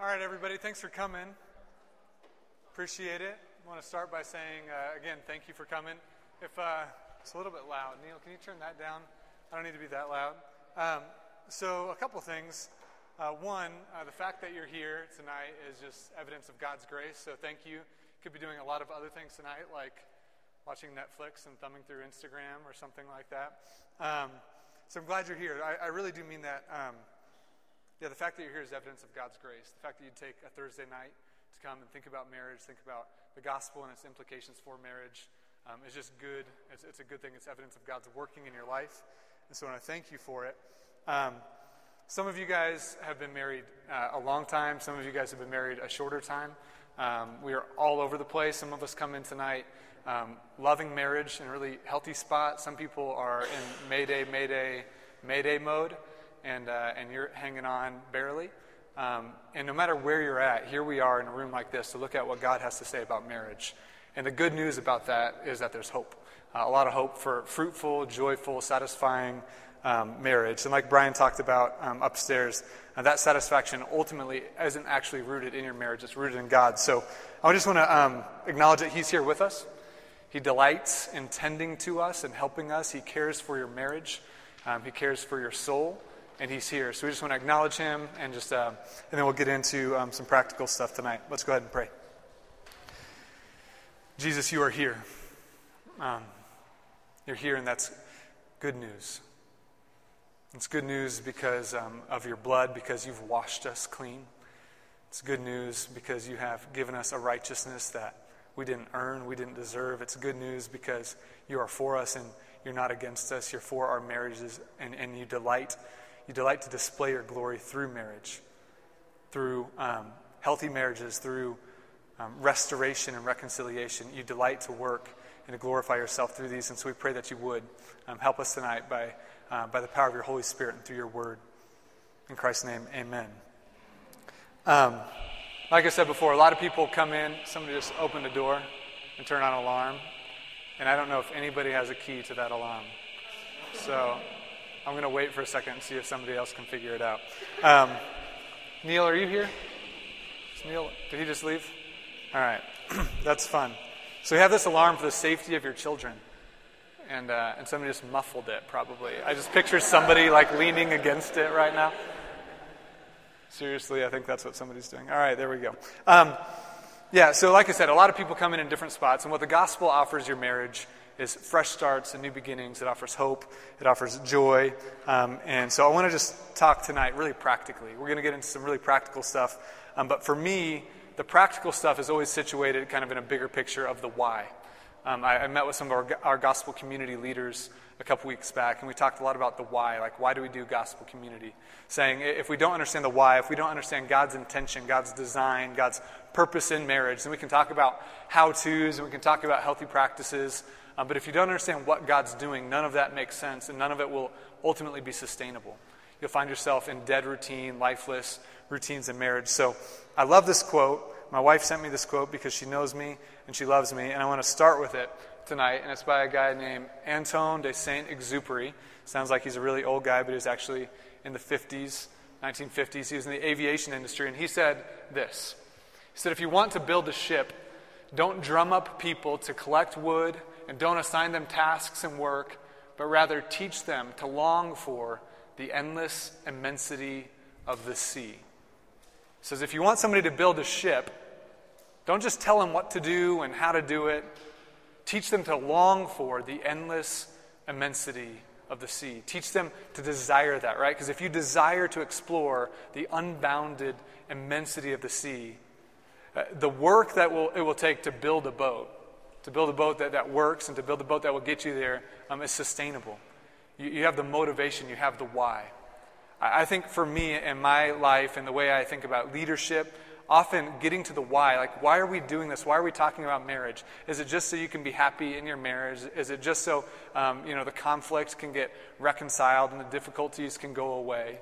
All right, everybody, thanks for coming. Appreciate it. I want to start by saying, again, thank you for coming. If it's a little bit loud, Neil, can you turn that down? I don't need to be that loud. So a couple things. One, the fact that you're here tonight is just evidence of God's grace, so thank you. Could be doing a lot of other things tonight, like watching Netflix and thumbing through Instagram or something like that. So I'm glad you're here. I really do mean that. The fact that you're here is evidence of God's grace. The fact that you take a Thursday night to come and think about marriage, think about the gospel and its implications for marriage is just good. It's a good thing. It's evidence of God's working in your life. And so I want to thank you for it. Some of you guys have been married a long time. Some of you guys have been married a shorter time. We are all over the place. Some of us come in tonight loving marriage in a really healthy spot. Some people are in Mayday mode. And you're hanging on barely. And no matter where you're at, here we are in a room like this to look at what God has to say about marriage. And the good news about that is that there's hope. A lot of hope for fruitful, joyful, satisfying marriage. And like Brian talked about upstairs, that satisfaction ultimately isn't actually rooted in your marriage. It's rooted in God. So I just want to acknowledge that He's here with us. He delights in tending to us and helping us. He cares for your marriage. He cares for your soul. And He's here. So we just want to acknowledge Him and just, and then we'll get into some practical stuff tonight. Let's go ahead and pray. Jesus, you are here. You're here, and that's good news. It's good news because of your blood, because you've washed us clean. It's good news because you have given us a righteousness that we didn't earn, we didn't deserve. It's good news because you are for us and you're not against us. You're for our marriages, and you delight. You delight to display your glory through marriage, through healthy marriages, through restoration and reconciliation. You delight to work and to glorify yourself through these. And so we pray that you would help us tonight by the power of your Holy Spirit and through your word. In Christ's name, amen. Like I said before, a lot of people come in, somebody just opened the door and turn on an alarm. And I don't know if anybody has a key to that alarm. So I'm going to wait for a second and see if somebody else can figure it out. Neil, are you here? Is Neil, did he just leave? All right. That's fun. So you have this alarm for the safety of your children. And somebody just muffled it, probably. I just picture somebody like leaning against it right now. Seriously, I think that's what somebody's doing. All right, there we go. So like I said, a lot of people come in different spots. And what the gospel offers your marriage is fresh starts and new beginnings. It offers hope. It offers joy. And so I want to just talk tonight really practically. We're going to get into some really practical stuff. But for me, the practical stuff is always situated kind of in a bigger picture of the why. I met with some of our gospel community leaders a couple weeks back, and we talked a lot about the why. Like, why do we do gospel community? Saying if we don't understand the why, if we don't understand God's intention, God's design, God's purpose in marriage, then we can talk about how-tos and we can talk about healthy practices. But if you don't understand what God's doing, none of that makes sense, and none of it will ultimately be sustainable. You'll find yourself in dead routine, lifeless routines in marriage. So I love this quote. My wife sent me this quote because she knows me and she loves me, and I want to start with it tonight. And it's by a guy named Antoine de Saint-Exupéry. Sounds like he's a really old guy, but he was actually in the 50s, 1950s. He was in the aviation industry, and he said this. He said, if you want to build a ship, don't drum up people to collect wood, and don't assign them tasks and work, but rather teach them to long for the endless immensity of the sea. He says, if you want somebody to build a ship, don't just tell them what to do and how to do it. Teach them to long for the endless immensity of the sea. Teach them to desire that, right? Because if you desire to explore the unbounded immensity of the sea, the work that it will take to build a boat, that works, and to build a boat that will get you there is sustainable. You have the motivation, you have the why. I think for me in my life and the way I think about leadership, often getting to the why, like why are we doing this? Why are we talking about marriage? Is it just so you can be happy in your marriage? Is it just so the conflict can get reconciled and the difficulties can go away?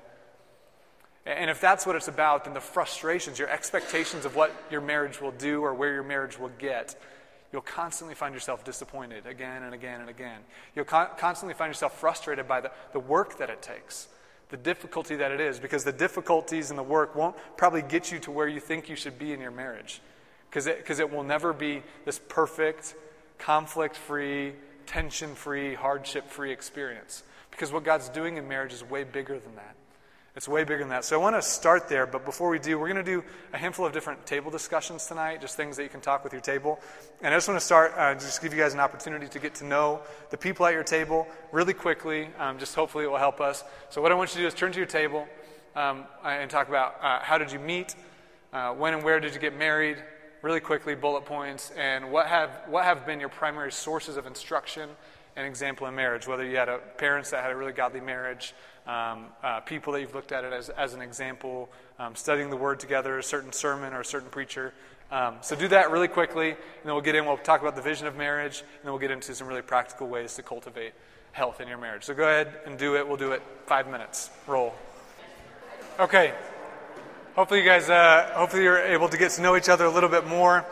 And if that's what it's about, then the frustrations, your expectations of what your marriage will do or where your marriage will get, you'll constantly find yourself disappointed again and again and again. You'll constantly find yourself frustrated by the work that it takes, the difficulty that it is, because the difficulties and the work won't probably get you to where you think you should be in your marriage, because it will never be this perfect, conflict-free, tension-free, hardship-free experience, because what God's doing in marriage is way bigger than that. It's way bigger than that. So I want to start there, but before we do, we're going to do a handful of different table discussions tonight, just things that you can talk with your table. And I just want to start, just give you guys an opportunity to get to know the people at your table really quickly. Just hopefully it will help us. So what I want you to do is turn to your table and talk about how did you meet, when and where did you get married, really quickly, bullet points, and what have been your primary sources of instruction and example in marriage, whether you had parents that had a really godly marriage, people that you've looked at it as an example, studying the Word together, a certain sermon or a certain preacher. So do that really quickly, and then we'll talk about the vision of marriage, and then we'll get into some really practical ways to cultivate health in your marriage. So go ahead and do it. We'll do it 5 minutes. Roll. Okay. Hopefully you guys, hopefully you're able to get to know each other a little bit more.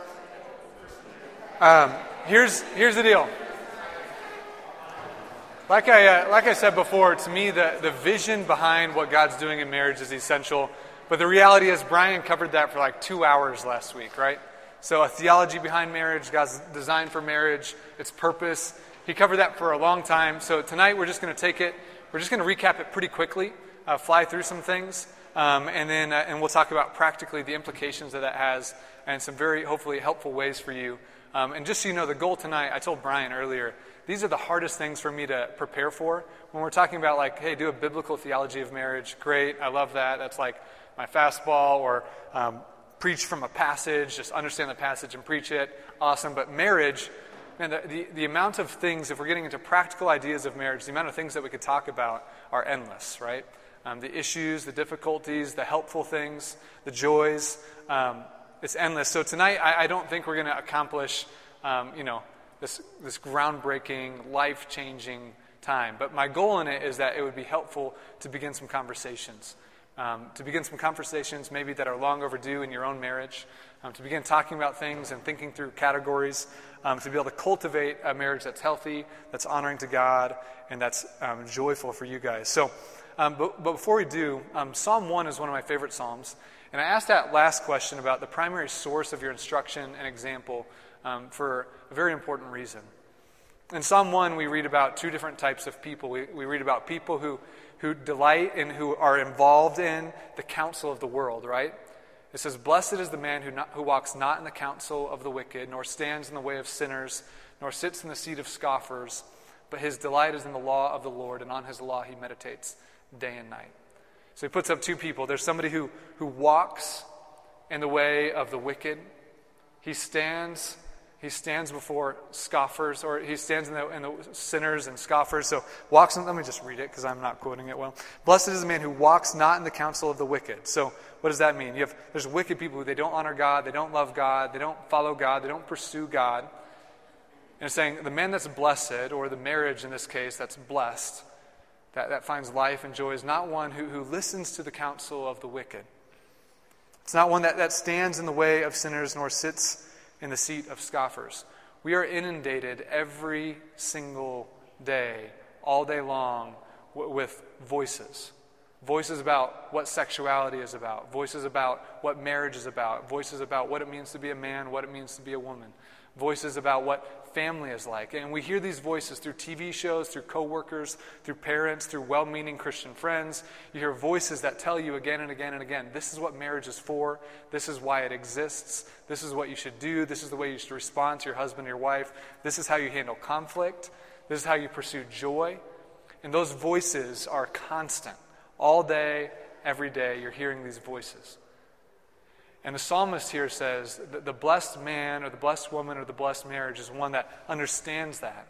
Here's the deal. Like I said before, to me, the vision behind what God's doing in marriage is essential. But the reality is, Brian covered that for like 2 hours last week, right? So a theology behind marriage, God's design for marriage, its purpose. He covered that for a long time. So tonight we're just going to take it. We're just going to recap it pretty quickly, fly through some things, and we'll talk about practically the implications that has and some very hopefully helpful ways for you. And just so you know, the goal tonight, I told Brian earlier, these are the hardest things for me to prepare for. When we're talking about like, hey, do a biblical theology of marriage, great, I love that. That's like my fastball. Or preach from a passage, just understand the passage and preach it, awesome. But marriage, man, the amount of things, if we're getting into practical ideas of marriage, the amount of things that we could talk about are endless, right? The issues, the difficulties, the helpful things, the joys, it's endless. So tonight, I don't think we're going to accomplish, this groundbreaking, life-changing time. But my goal in it is that it would be helpful to begin some conversations. Maybe that are long overdue in your own marriage. To begin talking about things and thinking through categories. To be able to cultivate a marriage that's healthy, that's honoring to God, and that's joyful for you guys. So, but before we do, Psalm 1 is one of my favorite psalms. And I asked that last question about the primary source of your instruction and example for a very important reason. In Psalm 1, we read about two different types of people. We read about people who delight and who are involved in the counsel of the world, right? It says, "Blessed is the man who walks not in the counsel of the wicked, nor stands in the way of sinners, nor sits in the seat of scoffers, but his delight is in the law of the Lord, and on his law he meditates day and night." So he puts up two people. There's somebody who walks in the way of the wicked. He stands before scoffers, or he stands in the sinners and scoffers. So walks in, let me just read it because I'm not quoting it well. "Blessed is the man who walks not in the counsel of the wicked." So what does that mean? There's wicked people who they don't honor God, they don't love God, they don't follow God, they don't pursue God. And it's saying the man that's blessed, or the marriage in this case that's blessed, that finds life and joy, is not one who listens to the counsel of the wicked. It's not one that stands in the way of sinners, nor sits in the seat of scoffers. We are inundated every single day, all day long, with voices. Voices about what sexuality is about. Voices about what marriage is about. Voices about what it means to be a man, what it means to be a woman. Voices about what family is like. And we hear these voices through TV shows, through coworkers, through parents, through well-meaning Christian friends. You hear voices that tell you again and again and again, this is what marriage is for. This is why it exists. This is what you should do. This is the way you should respond to your husband or your wife. This is how you handle conflict. This is how you pursue joy. And those voices are constant. All day, every day, you're hearing these voices. And the psalmist here says that the blessed man or the blessed woman or the blessed marriage is one that understands that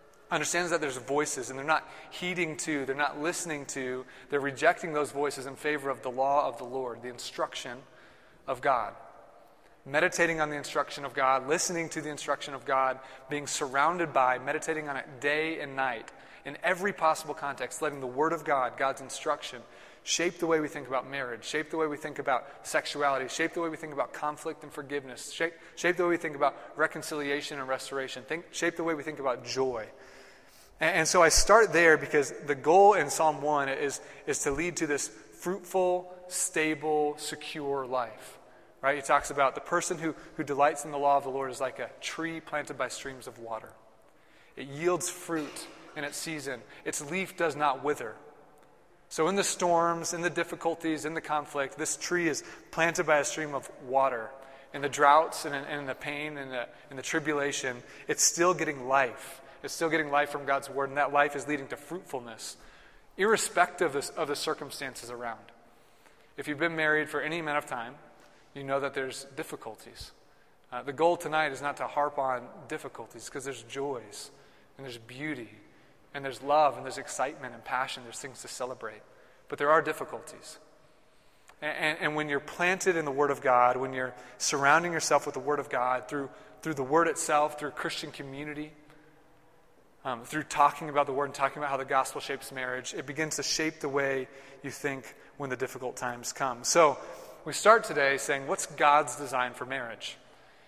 there's voices, and they're not heeding to, they're not listening to, they're rejecting those voices in favor of the law of the Lord, the instruction of God. Meditating on the instruction of God, listening to the instruction of God, being surrounded by, meditating on it day and night, in every possible context, letting the Word of God, God's instruction, shape the way we think about marriage, shape the way we think about sexuality, shape the way we think about conflict and forgiveness, shape the way we think about reconciliation and restoration, shape the way we think about joy. And so I start there because the goal in Psalm 1 is to lead to this fruitful, stable, secure life. Right? He talks about the person who delights in the law of the Lord is like a tree planted by streams of water. It yields fruit in its season. Its leaf does not wither. So in the storms, in the difficulties, in the conflict, this tree is planted by a stream of water. In the droughts and in the pain and in the tribulation, it's still getting life. It's still getting life from God's word, and that life is leading to fruitfulness, irrespective of the circumstances around. If you've been married for any amount of time, you know that there's difficulties. The goal tonight is not to harp on difficulties, because there's joys, and there's beauty, and there's love, and there's excitement and passion. There's things to celebrate. But there are difficulties. And when you're planted in the Word of God, when you're surrounding yourself with the Word of God through the Word itself, through Christian community, through talking about the Word and talking about how the gospel shapes marriage, it begins to shape the way you think when the difficult times come. So we start today saying, what's God's design for marriage?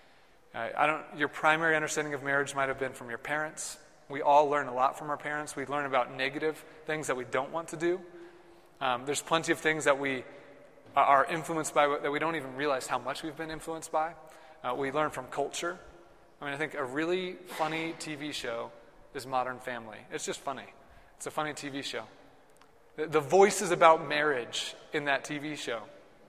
Your primary understanding of marriage might have been from your parents. We all learn a lot from our parents. We learn about negative things that we don't want to do. There's plenty of things that we are influenced by that we don't even realize how much we've been influenced by. We learn from culture. I think a really funny TV show is Modern Family. It's just funny. It's a funny TV show. The voices about marriage in that TV show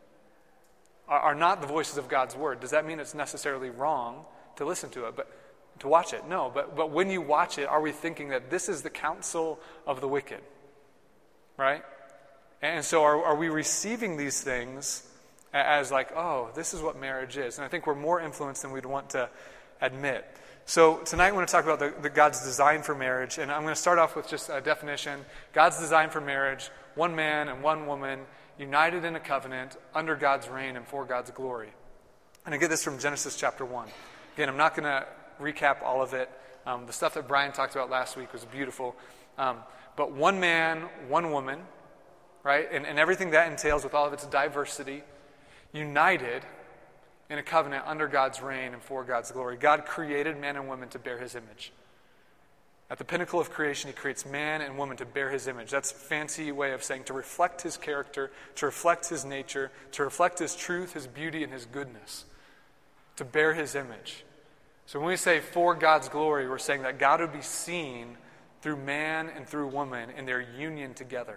are not the voices of God's word. Does that mean it's necessarily wrong to listen to it, but to watch it? No, but when you watch it, are we thinking that this is the counsel of the wicked? Right? And so are we receiving these things as like, oh, this is what marriage is? And I think we're more influenced than we'd want to admit. So tonight I want to talk about the God's design for marriage. And I'm going to start off with just a definition. God's design for marriage, one man and one woman, united in a covenant, under God's reign and for God's glory. And I get this from Genesis chapter 1. Again, I'm not going to recap all of it. The stuff that Brian talked about last week was beautiful. But one man, one woman, right? And everything that entails with all of its diversity, united in a covenant under God's reign and for God's glory. God created man and woman to bear his image. At the pinnacle of creation, he creates man and woman to bear his image. That's a fancy way of saying to reflect his character, to reflect his nature, to reflect his truth, his beauty, and his goodness. To bear his image. So when we say for God's glory, we're saying that God would be seen through man and through woman in their union together.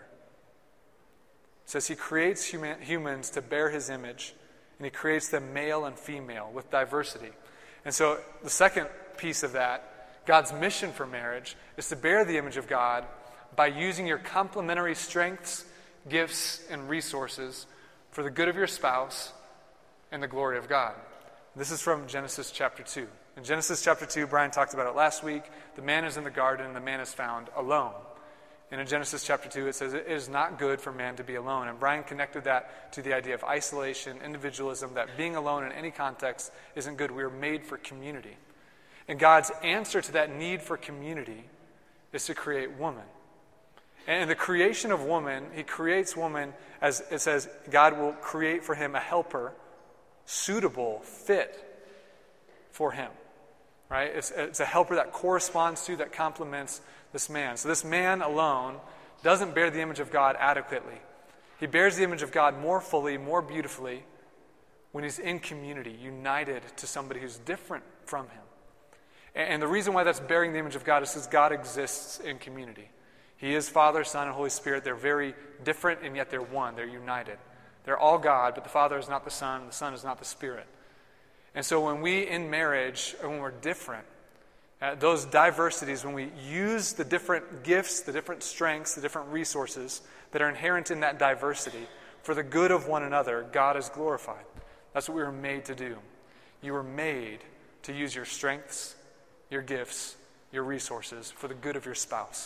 It says he creates humans to bear his image, and he creates them male and female with diversity. And so the second piece of that, God's mission for marriage, is to bear the image of God by using your complementary strengths, gifts, and resources for the good of your spouse and the glory of God. This is from Genesis chapter 2. In Genesis chapter 2, Brian talked about it last week. The man is in the garden, and the man is found alone. And in Genesis chapter 2, it says, it is not good for man to be alone. And Brian connected that to the idea of isolation, individualism, that being alone in any context isn't good. We are made for community. And God's answer to that need for community is to create woman. And in the creation of woman, he creates woman, as it says, God will create for him a helper, suitable, fit for him. Right? It's a helper that corresponds to, that complements this man. So this man alone doesn't bear the image of God adequately. He bears the image of God more fully, more beautifully when he's in community, united to somebody who's different from him. And the reason why that's bearing the image of God is because God exists in community. He is Father, Son, and Holy Spirit. They're very different, and yet they're one. They're united. They're all God, but the Father is not the Son is not the Spirit. And so when we, in marriage, or when we're different, those diversities, when we use the different gifts, the different strengths, the different resources that are inherent in that diversity for the good of one another, God is glorified. That's what we were made to do. You were made to use your strengths, your gifts, your resources for the good of your spouse.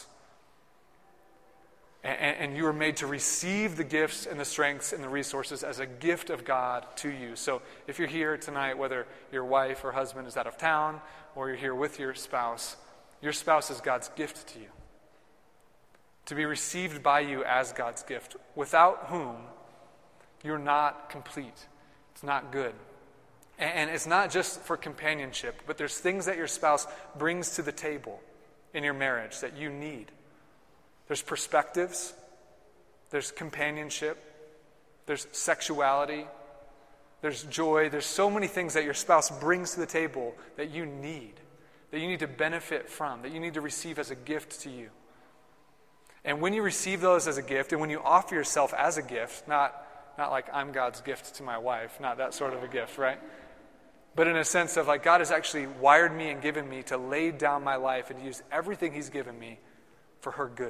And you were made to receive the gifts and the strengths and the resources as a gift of God to you. So if you're here tonight, whether your wife or husband is out of town or you're here with your spouse is God's gift to you. To be received by you as God's gift, without whom you're not complete. It's not good. And it's not just for companionship, but there's things that your spouse brings to the table in your marriage that you need. There's perspectives, there's companionship, there's sexuality, there's joy. There's so many things that your spouse brings to the table that you need to benefit from, that you need to receive as a gift to you. And when you receive those as a gift, and when you offer yourself as a gift, not like I'm God's gift to my wife, not that sort of a gift, right? But in a sense of like God has actually wired me and given me to lay down my life and use everything he's given me for her good.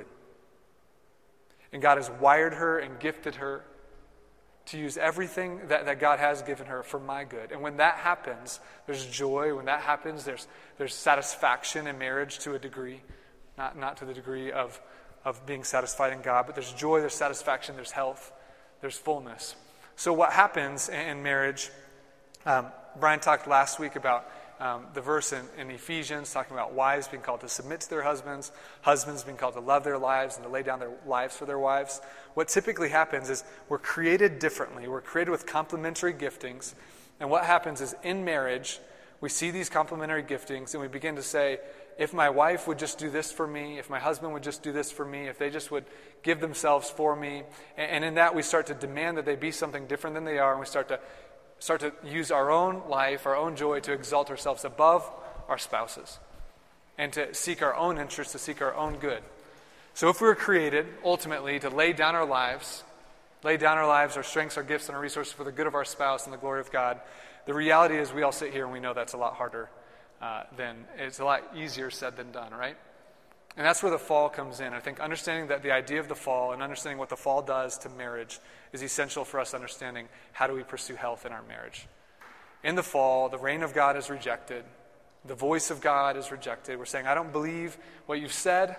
And God has wired her and gifted her to use everything that God has given her for my good. And when that happens, there's joy. When that happens, there's satisfaction in marriage to a degree. Not to the degree of being satisfied in God, but there's joy, there's satisfaction, there's health, there's fullness. So what happens in marriage, Brian talked last week about the verse in Ephesians talking about wives being called to submit to their husbands, husbands being called to love their lives and to lay down their lives for their wives. What typically happens is we're created differently. We're created with complementary giftings. And what happens is in marriage, we see these complementary giftings and we begin to say, if my wife would just do this for me, if my husband would just do this for me, if they just would give themselves for me. And in that we start to demand that they be something different than they are, and we start to use our own life, our own joy to exalt ourselves above our spouses and to seek our own interests, to seek our own good. So if we were created ultimately to lay down our lives, our strengths, our gifts, and our resources for the good of our spouse and the glory of God, the reality is we all sit here and we know that's a lot harder it's a lot easier said than done, right? And that's where the fall comes in. I think understanding that the idea of the fall and understanding what the fall does to marriage is essential for us understanding how do we pursue health in our marriage. In the fall, the reign of God is rejected. The voice of God is rejected. We're saying, I don't believe what you've said.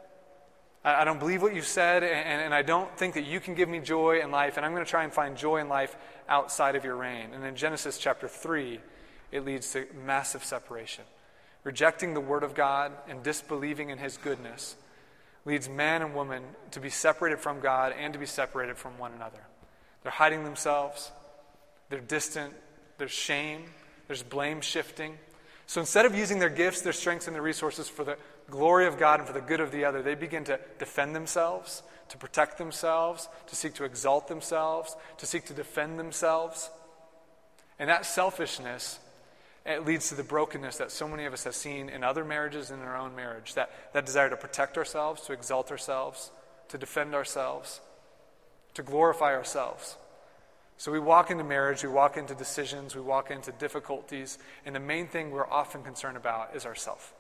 I don't believe what you've said, and I don't think that you can give me joy in life, and I'm going to try and find joy in life outside of your reign. And in Genesis chapter 3, it leads to massive separation. Rejecting the word of God and disbelieving in his goodness leads man and woman to be separated from God and to be separated from one another. They're hiding themselves. They're distant. There's shame. There's blame shifting. So instead of using their gifts, their strengths, and their resources for the glory of God and for the good of the other, they begin to defend themselves, to protect themselves, to seek to exalt themselves, to seek to defend themselves. And that selfishness, it leads to the brokenness that so many of us have seen in other marriages and in our own marriage, that desire to protect ourselves, to exalt ourselves, to defend ourselves, to glorify ourselves. So we walk into marriage, we walk into decisions, we walk into difficulties, and the main thing we're often concerned about is ourself.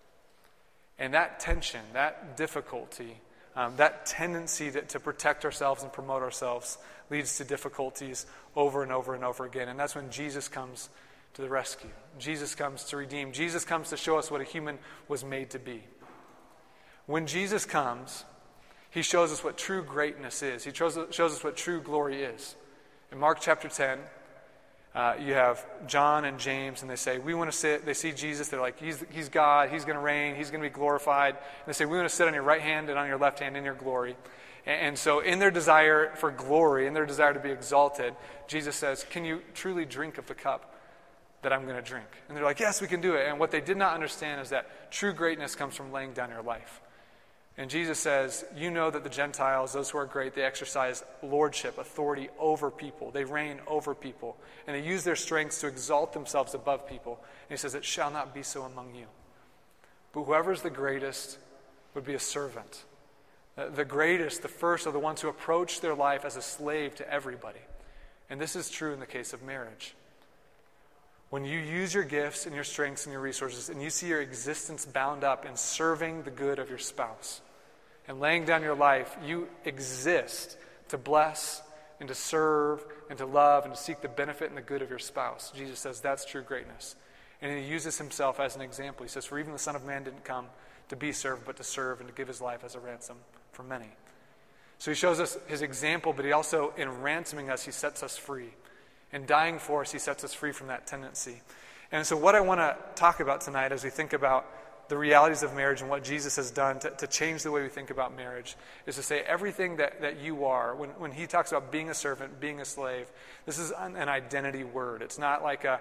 And that tension, that difficulty, that tendency to protect ourselves and promote ourselves leads to difficulties over and over and over again. And that's when Jesus comes to the rescue. Jesus comes to redeem. Jesus comes to show us what a human was made to be. When Jesus comes, he shows us what true greatness is. He shows us what true glory is. In Mark chapter 10, you have John and James, and they say, we want to sit. They see Jesus. They're like, he's God. He's going to reign. He's going to be glorified. And they say, we want to sit on your right hand and on your left hand in your glory. And so in their desire for glory, in their desire to be exalted, Jesus says, can you truly drink of the cup that I'm going to drink? And they're like, yes, we can do it. And what they did not understand is that true greatness comes from laying down your life. And Jesus says, you know that the Gentiles, those who are great, they exercise lordship, authority over people. They reign over people. And they use their strengths to exalt themselves above people. And he says, it shall not be so among you. But whoever is the greatest would be a servant. The greatest, the first, are the ones who approach their life as a slave to everybody. And this is true in the case of marriage. When you use your gifts and your strengths and your resources, and you see your existence bound up in serving the good of your spouse and laying down your life, you exist to bless and to serve and to love and to seek the benefit and the good of your spouse. Jesus says that's true greatness. And he uses himself as an example. He says, for even the Son of Man didn't come to be served, but to serve and to give his life as a ransom for many. So he shows us his example, but he also, in ransoming us, he sets us free. In dying for us, he sets us free from that tendency. And so what I want to talk about tonight as we think about the realities of marriage and what Jesus has done to change the way we think about marriage is to say everything that you are, when he talks about being a servant, being a slave, this is an identity word. It's not like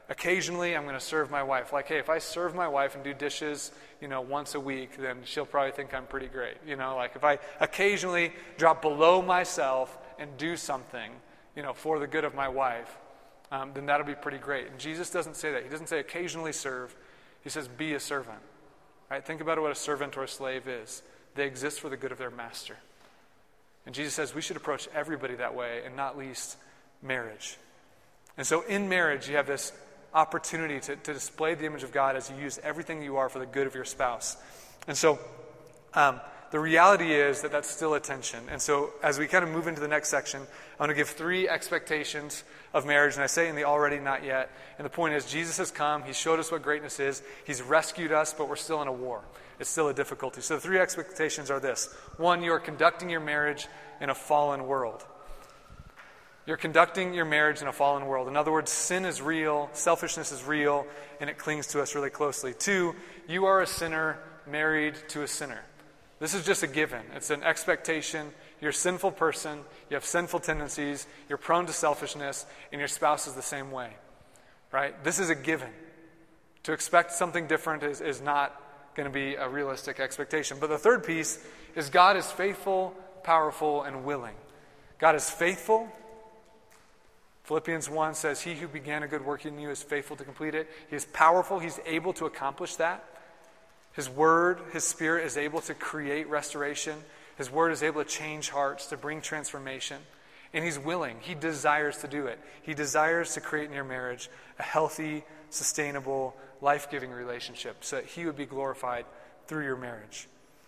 occasionally I'm going to serve my wife. Like, hey, if I serve my wife and do dishes, once a week, then she'll probably think I'm pretty great. Like if I occasionally drop below myself and do something, for the good of my wife, then that'll be pretty great. And Jesus doesn't say that. He doesn't say occasionally serve. He says be a servant. Right? Think about what a servant or a slave is. They exist for the good of their master. And Jesus says we should approach everybody that way, and not least marriage. And so in marriage, you have this opportunity to display the image of God as you use everything you are for the good of your spouse. And so the reality is that that's still a tension. And so as we kind of move into the next section, I'm going to give 3 expectations of marriage. And I say in the already, not yet. And the point is, Jesus has come. He showed us what greatness is. He's rescued us, but we're still in a war. It's still a difficulty. So the 3 expectations are this. 1, you are conducting your marriage in a fallen world. You're conducting your marriage in a fallen world. In other words, sin is real, selfishness is real, and it clings to us really closely. 2, you are a sinner married to a sinner. This is just a given. It's an expectation. You're a sinful person. You have sinful tendencies. You're prone to selfishness, and your spouse is the same way. Right? This is a given. To expect something different is not going to be a realistic expectation. But the 3rd piece is God is faithful, powerful, and willing. God is faithful. Philippians 1 says, he who began a good work in you is faithful to complete it. He is powerful. He's able to accomplish that. His word, his spirit is able to create restoration. His word is able to change hearts, to bring transformation. And he's willing. He desires to do it. He desires to create in your marriage a healthy, sustainable, life-giving relationship so that he would be glorified through your marriage.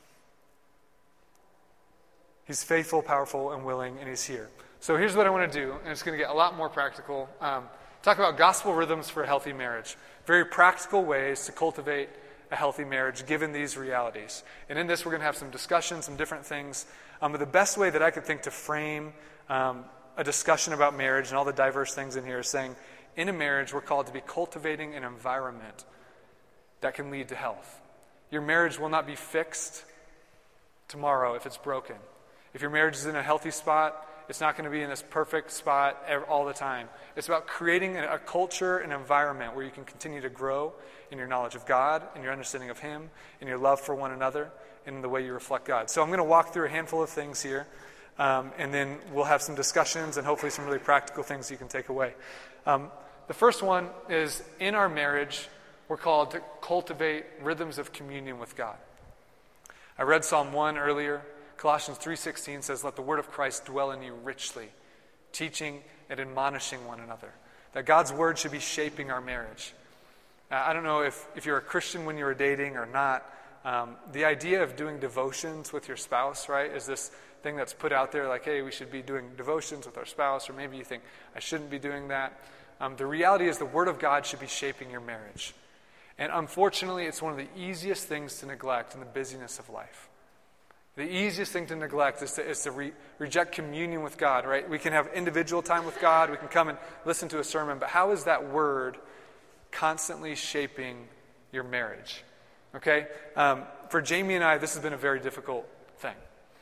He's faithful, powerful, and willing, and he's here. So here's what I want to do, and it's going to get a lot more practical. Talk about gospel rhythms for a healthy marriage. Very practical ways to cultivate a healthy marriage given these realities. And in this, we're going to have some discussion, some different things. But the best way that I could think to frame a discussion about marriage and all the diverse things in here is saying, in a marriage, we're called to be cultivating an environment that can lead to health. Your marriage will not be fixed tomorrow if it's broken. If your marriage is in a healthy spot, it's not going to be in this perfect spot all the time. It's about creating a culture, an environment where you can continue to grow in your knowledge of God, in your understanding of Him, in your love for one another, and in the way you reflect God. So I'm going to walk through a handful of things here, and then we'll have some discussions and hopefully some really practical things you can take away. The first one is, in our marriage, we're called to cultivate rhythms of communion with God. I read Psalm 1 earlier. Colossians 3:16 says, let the word of Christ dwell in you richly, teaching and admonishing one another. That God's word should be shaping our marriage. I don't know if you're a Christian when you were dating or not. The idea of doing devotions with your spouse, right, is this thing that's put out there like, hey, we should be doing devotions with our spouse, or maybe you think, I shouldn't be doing that. The reality is the word of God should be shaping your marriage. And unfortunately, it's one of the easiest things to neglect in the busyness of life. The easiest thing to neglect is to reject communion with God, right? We can have individual time with God. We can come and listen to a sermon. But how is that word constantly shaping your marriage? Okay? For Jamie and I, this has been a very difficult thing.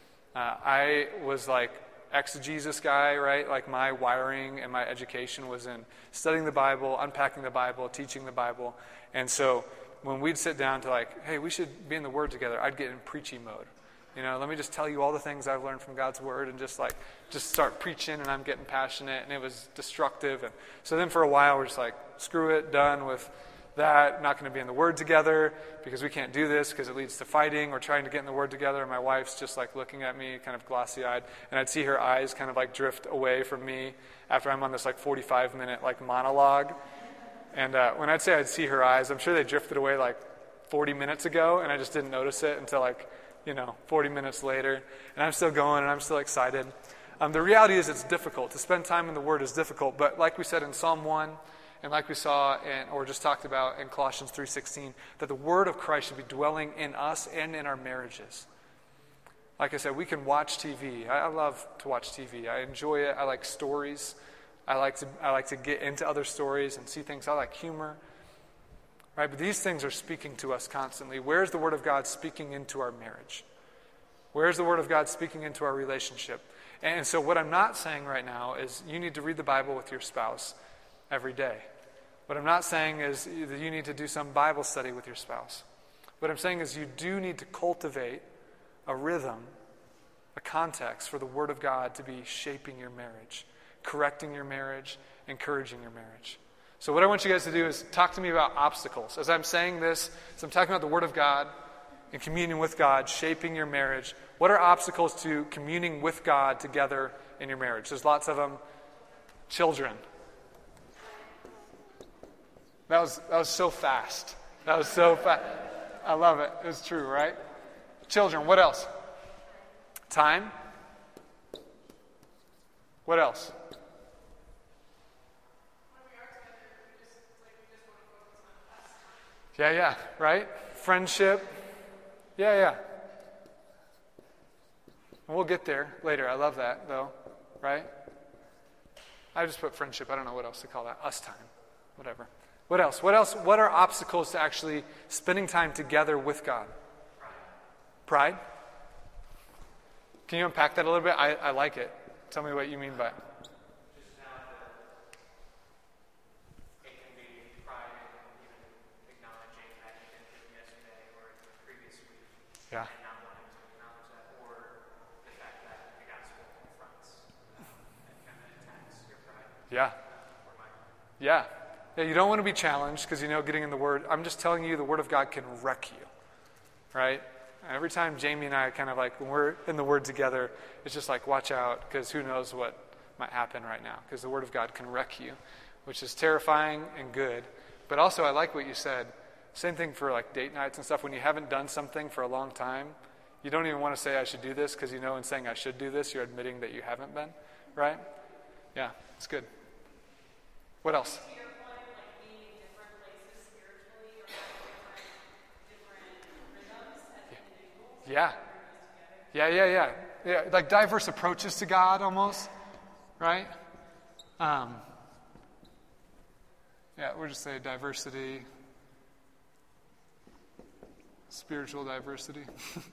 I was like exegesis guy, right? Like my wiring and my education was in studying the Bible, unpacking the Bible, teaching the Bible. And so when we'd sit down to like, hey, we should be in the Word together, I'd get in preachy mode. Let me just tell you all the things I've learned from God's Word and just start preaching, and I'm getting passionate, and it was destructive. And so then for a while we're just like, screw it, done with that, not going to be in the Word together because we can't do this because it leads to fighting. We're trying to get in the Word together, and my wife's just like looking at me kind of glossy-eyed, and I'd see her eyes kind of like drift away from me after I'm on this like 45-minute like monologue. And when I'd say I'd see her eyes, I'm sure they drifted away like 40 minutes ago, and I just didn't notice it until 40 minutes later, and I'm still going, and I'm still excited. The reality is it's difficult. To spend time in the Word is difficult, but like we said in Psalm 1, and like we saw or just talked about in Colossians 3:16, that the Word of Christ should be dwelling in us and in our marriages. Like I said, we can watch TV. I love to watch TV. I enjoy it. I like stories. I like to get into other stories and see things. I like humor. Right? But these things are speaking to us constantly. Where's the Word of God speaking into our marriage? Where's the Word of God speaking into our relationship? And so what I'm not saying right now is you need to read the Bible with your spouse every day. What I'm not saying is that you need to do some Bible study with your spouse. What I'm saying is you do need to cultivate a rhythm, a context for the Word of God to be shaping your marriage, correcting your marriage, encouraging your marriage. So what I want you guys to do is talk to me about obstacles. As I'm saying this, as I'm talking about the Word of God and communion with God, shaping your marriage, what are obstacles to communing with God together in your marriage? There's lots of them. Children. That was so fast. That was so fast. I love it. It's true, right? Children. What else? Time. What else? Yeah, right? Friendship. Yeah. And we'll get there later. I love that, though, right? I just put friendship. I don't know what else to call that. Us time. Whatever. What else? What are obstacles to actually spending time together with God? Pride? Can you unpack that a little bit? I like it. Tell me what you mean by it. Just now it can be pride in even acknowledging that you didn't do it yesterday or the previous week. Yeah. And not wanting to acknowledge that, or the fact that the gospel confronts and kind of attacks your pride. Yeah. Or my pride. Yeah, you don't want to be challenged because getting in the Word. I'm just telling you the Word of God can wreck you, right? And every time Jamie and I kind of like, when we're in the Word together, it's just like, watch out, because who knows what might happen right now, because the Word of God can wreck you, which is terrifying and good. But also, I like what you said. Same thing for like date nights and stuff. When you haven't done something for a long time, you don't even want to say, I should do this, because in saying I should do this, you're admitting that you haven't been, right? Yeah, it's good. What else? Yeah, like diverse approaches to God almost, right? We'll just say diversity, spiritual diversity,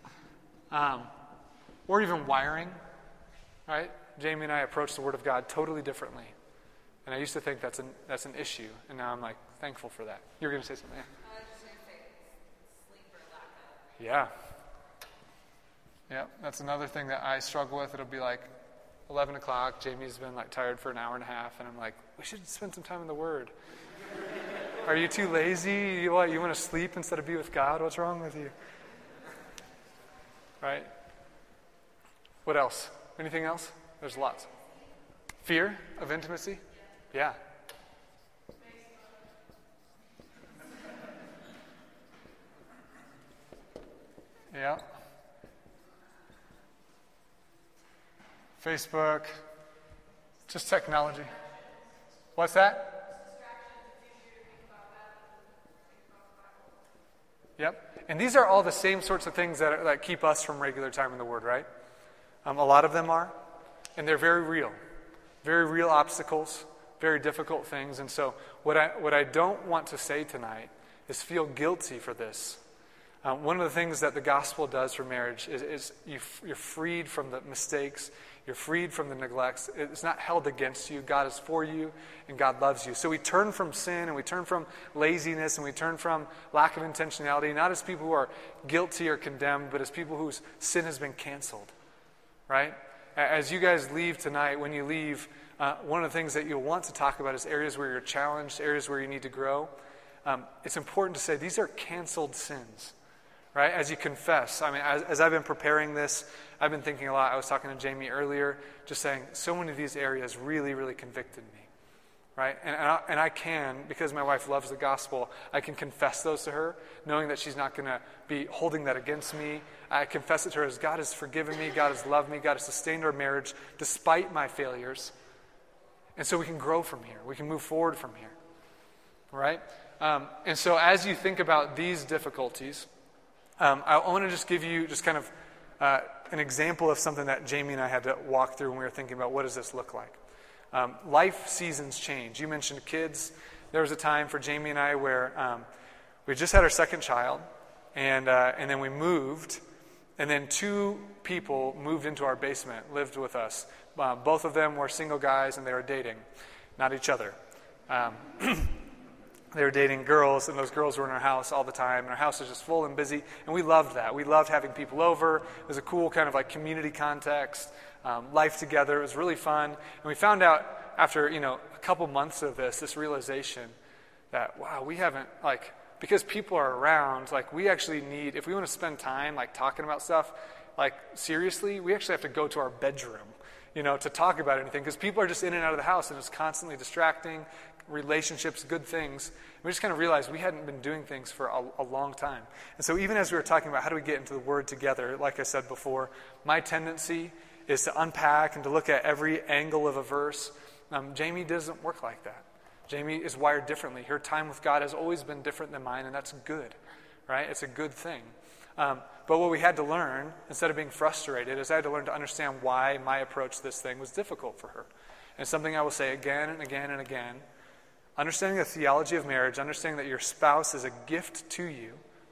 or even wiring, right? Jamie and I approach the Word of God totally differently, and I used to think that's an issue, and now I'm like thankful for that. You were going to say something? I was just going to say sleep or lack of. Yeah. Yeah, that's another thing that I struggle with. It'll be like 11 o'clock. Jamie's been like tired for an hour and a half, and I'm like, we should spend some time in the Word. Are you too lazy? You want to sleep instead of be with God? What's wrong with you? Right? What else? Anything else? There's lots. Fear of intimacy? Yeah. Yeah. Facebook, just technology. What's that? Yep. And these are all the same sorts of things that keep us from regular time in the Word, right? A lot of them are. And they're very real obstacles, very difficult things. And so what I don't want to say tonight is feel guilty for this. One of the things that the gospel does for marriage is you're freed from the mistakes. You're freed from the neglects. It's not held against you. God is for you, and God loves you. So we turn from sin, and we turn from laziness, and we turn from lack of intentionality, not as people who are guilty or condemned, but as people whose sin has been canceled, right? As you guys leave tonight, when you leave, one of the things that you'll want to talk about is areas where you're challenged, areas where you need to grow. It's important to say these are canceled sins. Right? As you confess. I mean, as I've been preparing this, I've been thinking a lot. I was talking to Jamie earlier, just saying so many of these areas really, really convicted me. Right? And I can, because my wife loves the gospel, I can confess those to her, knowing that she's not going to be holding that against me. I confess it to her as God has forgiven me, God has loved me, God has sustained our marriage despite my failures. And so we can grow from here. We can move forward from here. Right? And so as you think about these difficulties, I want to just give you just kind of an example of something that Jamie and I had to walk through when we were thinking about what does this look like. Life seasons change. You mentioned kids. There was a time for Jamie and I where we just had our second child, and then we moved, and then two people moved into our basement, lived with us. Both of them were single guys, and they were dating, not each other. they were dating girls, and those girls were in our house all the time, and our house was just full and busy, and we loved that. We loved having people over. It was a cool kind of like community context, life together. It was really fun, and we found out after, a couple months of this realization that, wow, we haven't, because people are around, we actually need, if we want to spend time, talking about stuff, seriously, we actually have to go to our bedroom, to talk about anything, because people are just in and out of the house, and it's constantly distracting, relationships, good things. We just kind of realized we hadn't been doing things for a long time. And so even as we were talking about how do we get into the Word together, like I said before, my tendency is to unpack and to look at every angle of a verse. Jamie doesn't work like that. Jamie is wired differently. Her time with God has always been different than mine, and that's good, right? It's a good thing. But what we had to learn, instead of being frustrated, is I had to learn to understand why my approach to this thing was difficult for her. And it's something I will say again and again and again. Understanding the theology of marriage, understanding that your spouse is a gift to you,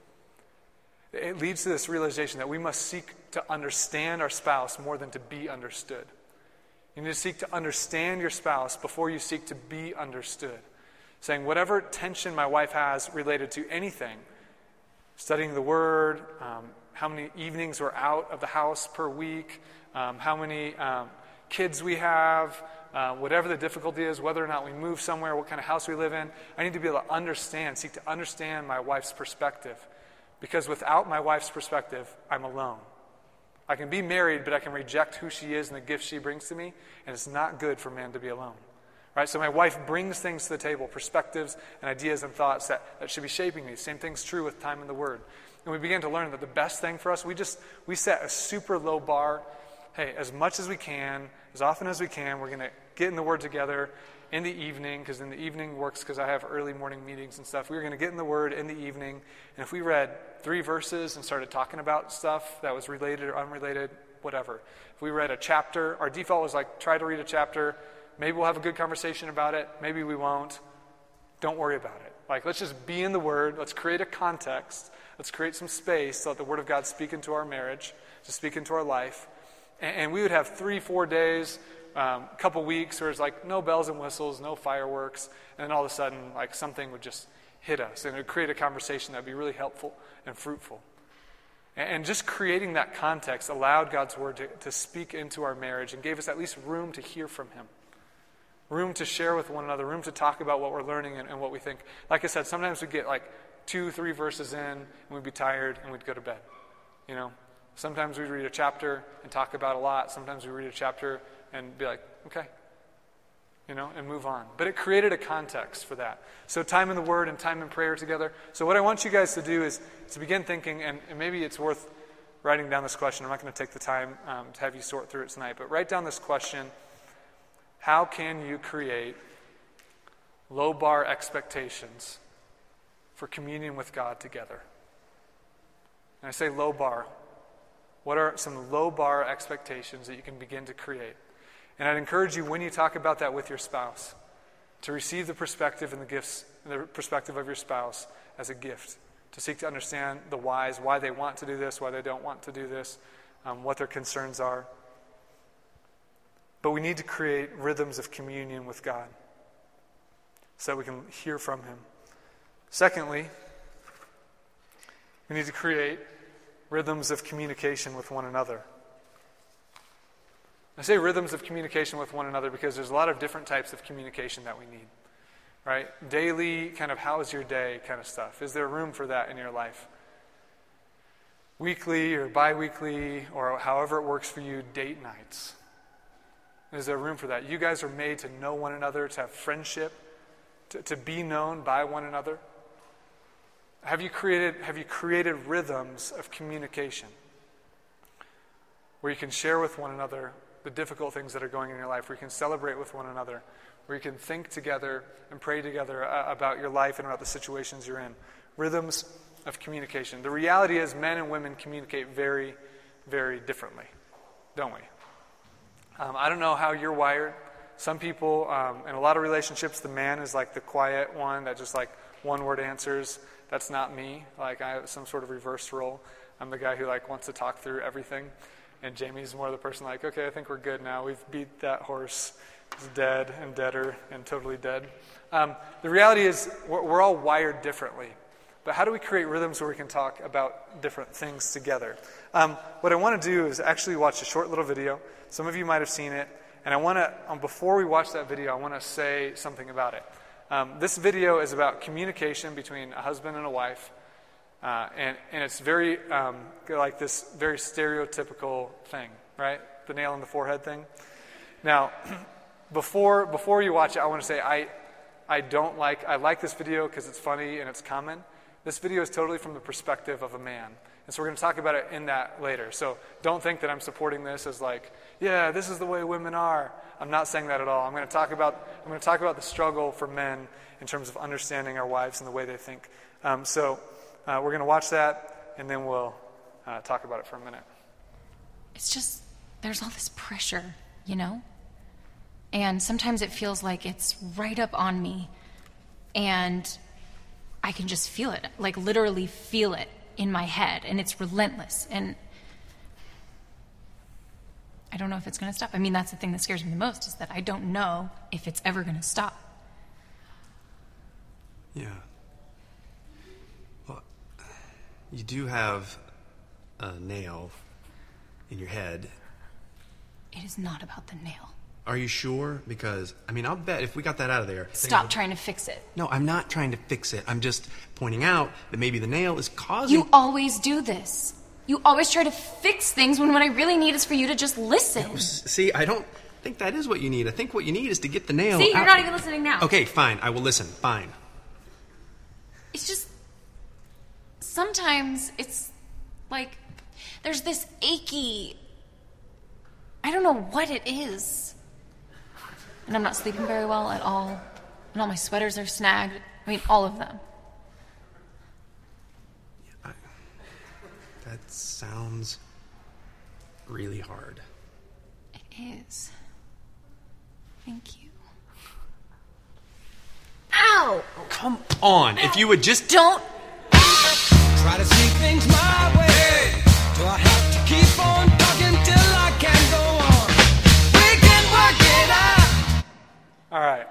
it leads to this realization that we must seek to understand our spouse more than to be understood. You need to seek to understand your spouse before you seek to be understood. Saying whatever tension my wife has related to anything, studying the Word, how many evenings we're out of the house per week, how many kids we have, whatever the difficulty is, whether or not we move somewhere, what kind of house we live in, I need to be able to seek to understand my wife's perspective. Because without my wife's perspective, I'm alone. I can be married, but I can reject who she is and the gifts she brings to me, and it's not good for man to be alone. Right? So my wife brings things to the table, perspectives and ideas and thoughts that should be shaping me. Same thing's true with time in the Word. And we began to learn that the best thing for us, we set a super low bar. Hey, as much as we can, as often as we can, we're going to get in the Word together in the evening, because in the evening works because I have early morning meetings and stuff. We were going to get in the Word in the evening, and if we read 3 verses and started talking about stuff that was related or unrelated, whatever. If we read a chapter, our default was try to read a chapter. Maybe we'll have a good conversation about it. Maybe we won't. Don't worry about it. Let's just be in the Word. Let's create a context. Let's create some space to let the Word of God speak into our marriage, to speak into our life. And we would have 3-4 days, a couple weeks where it's no bells and whistles, no fireworks, and then all of a sudden, something would just hit us, and it would create a conversation that would be really helpful and fruitful. And just creating that context allowed God's Word to speak into our marriage and gave us at least room to hear from Him. Room to share with one another, room to talk about what we're learning and what we think. Like I said, sometimes we'd get 2-3 verses in, and we'd be tired, and we'd go to bed. Sometimes we'd read a chapter and talk about a lot. Sometimes we read a chapter and be okay, and move on. But it created a context for that. So time in the Word and time in prayer together. So what I want you guys to do is to begin thinking, and maybe it's worth writing down this question. I'm not going to take the time to have you sort through it tonight, but write down this question. How can you create low-bar expectations for communion with God together? And I say low bar. What are some low-bar expectations that you can begin to create? And I'd encourage you, when you talk about that with your spouse, to receive the perspective and the gifts, the perspective of your spouse as a gift, to seek to understand the whys, why they want to do this, why they don't want to do this, what their concerns are. But we need to create rhythms of communion with God so that we can hear from Him. Secondly, we need to create rhythms of communication with one another. I say rhythms of communication with one another because there's a lot of different types of communication that we need, right? Daily, kind of how's your day kind of stuff. Is there room for that in your life? Weekly or bi-weekly or however it works for you, date nights. Is there room for that? You guys are made to know one another, to have friendship, to be known by one another. Have you created rhythms of communication where you can share with one another the difficult things that are going in your life, where you can celebrate with one another, where you can think together and pray together about your life and about the situations you're in? Rhythms of communication. The reality is men and women communicate very, very differently, don't we? I don't know how you're wired. Some people, in a lot of relationships, the man is the quiet one that just one-word answers. That's not me. I have some sort of reverse role. I'm the guy who wants to talk through everything. And Jamie's more the person okay, I think we're good now. We've beat that horse is dead and deader and totally dead. The reality is we're all wired differently. But how do we create rhythms where we can talk about different things together? What I want to do is actually watch a short little video. Some of you might have seen it. And I want to, before we watch that video, I want to say something about it. This video is about communication between a husband and a wife. And it's very, like this very stereotypical thing, right? The nail in the forehead thing. Now, before you watch it, I want to say I like this video because it's funny and it's common. This video is totally from the perspective of a man. And so we're going to talk about it in that later. So don't think that I'm supporting this as like, yeah, this is the way women are. I'm not saying that at all. I'm going to talk about the struggle for men in terms of understanding our wives and the way they think. So we're going to watch that, and then we'll talk about it for a minute. It's just, there's all this pressure, you know? And sometimes it feels like it's right up on me, and I can just feel it, like literally feel it in my head, and it's relentless, and I don't know if it's going to stop. I mean, that's the thing that scares me the most, is that I don't know if it's ever going to stop. Yeah. Well, you do have a nail in your head. It is not about the nail. Are you sure? Because, I mean, I'll bet if we got that out of there... Stop trying to fix it. No, I'm not trying to fix it. I'm just pointing out that maybe the nail is causing... You always do this. You always try to fix things when what I really need is for you to just listen. No, see, I don't think that is what you need. I think what you need is to get the nail See, out. you're not even listening now. Okay, fine. I will listen. Fine. It's just... Sometimes it's like there's this achy... I don't know what it is. And I'm not sleeping very well at all. And all my sweaters are snagged. I mean, all of them. That sounds really hard. It is. Thank you. Ow! Come on. If you would just... Don't... Try to see things my way. Do I have to keep on talking till I can't go on? We can work it out. All right.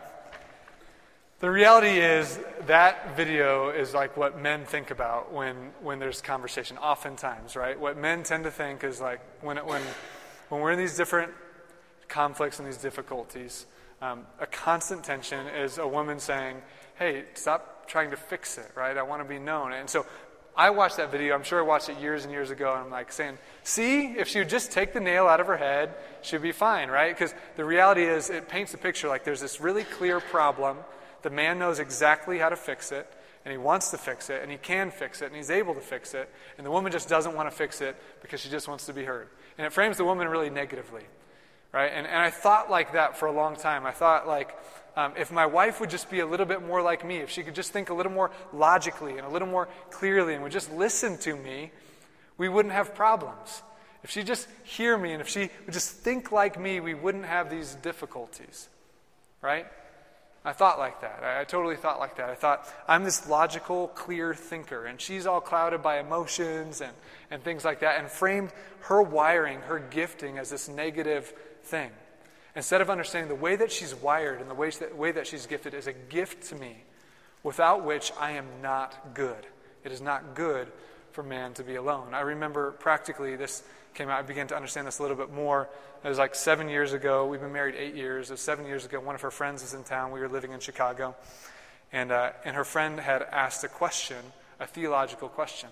The reality is that video is like what men think about when there's conversation, oftentimes, right? What men tend to think is like when we're in these different conflicts and these difficulties, a constant tension is a woman saying, hey, stop trying to fix it, right? I want to be known. And so I watched that video. I'm sure I watched it years and years ago, and I'm like saying, see, if she would just take the nail out of her head, she'd be fine, right? Because the reality is it paints a picture like there's this really clear problem. The man knows exactly how to fix it, and he wants to fix it, and he can fix it, and he's able to fix it, and the woman just doesn't want to fix it because she just wants to be heard. And it frames the woman really negatively, right? And I thought like that for a long time. I thought like, if my wife would just be a little bit more like me, if she could just think a little more logically and a little more clearly and would just listen to me, we wouldn't have problems. If she'd just hear me and if she would just think like me, we wouldn't have these difficulties, right? I thought like that. I totally thought like that. I thought, I'm this logical, clear thinker, and she's all clouded by emotions and things like that, and framed her wiring, her gifting as this negative thing. Instead of understanding the way that she's wired and the way that she's gifted is a gift to me, without which I am not good. It is not good for man to be alone. I remember practically this came out, I began to understand this a little bit more. It was like 7 years ago. We've been married 8 years. It was 7 years ago. One of her friends was in town. We were living in Chicago. And her friend had asked a question, a theological question.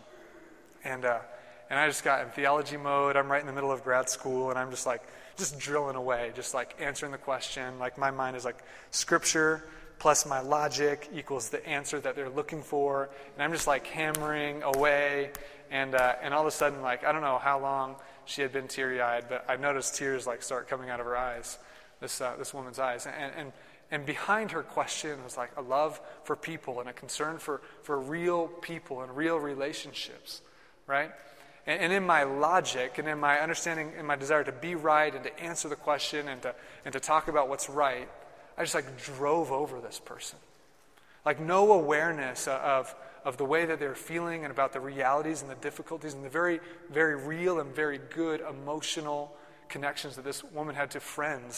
And I just got in theology mode. I'm right in the middle of grad school, and I'm just like, just drilling away, just like answering the question. Like my mind is like Scripture plus my logic equals the answer that they're looking for. And I'm just like hammering away. And all of a sudden, like, I don't know how long she had been teary-eyed, but I noticed tears like start coming out of her eyes, this woman's eyes. And behind her question was like a love for people and a concern for real people and real relationships, right? And in my logic and in my understanding and my desire to be right and to answer the question and to talk about what's right, I just like drove over this person. Like no awareness of the way that they're feeling and about the realities and the difficulties and the very, very real and very good emotional connections that this woman had to friends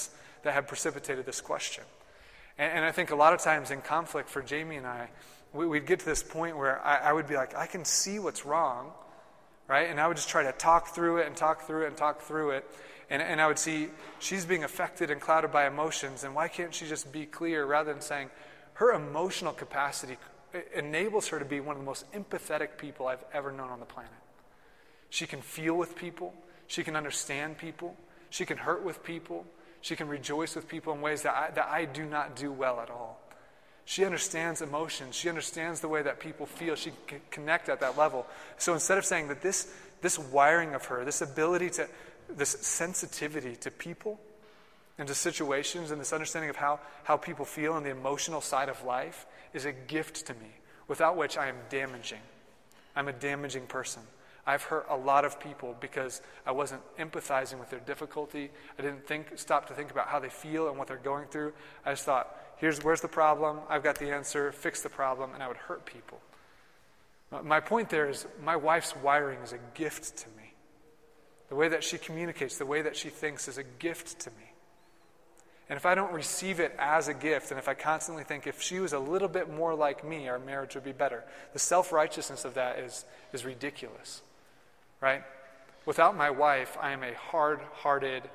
that have precipitated this question. And I think a lot of times in conflict for Jamie and I, we'd get to this point where I would be like, I can see what's wrong, right? And I would just try to talk through it and talk through it and talk through it. And I would see she's being affected and clouded by emotions, and why can't she just be clear rather than saying her emotional capacity enables her to be one of the most empathetic people I've ever known on the planet. She can feel with people. She can understand people. She can hurt with people. She can rejoice with people in ways that I do not do well at all. She understands emotions. She understands the way that people feel. She can connect at that level. So instead of saying that this wiring of her, this ability to, this sensitivity to people and to situations and this understanding of how people feel and the emotional side of life is a gift to me, without which I am damaging. I'm a damaging person. I've hurt a lot of people because I wasn't empathizing with their difficulty. I didn't stop to think about how they feel and what they're going through. I just thought, where's the problem? I've got the answer. Fix the problem, and I would hurt people. My point there is my wife's wiring is a gift to me. The way that she communicates, the way that she thinks is a gift to me. And if I don't receive it as a gift, and if I constantly think if she was a little bit more like me, our marriage would be better, the self-righteousness of that is ridiculous, right? Without my wife, I am a hard-hearted,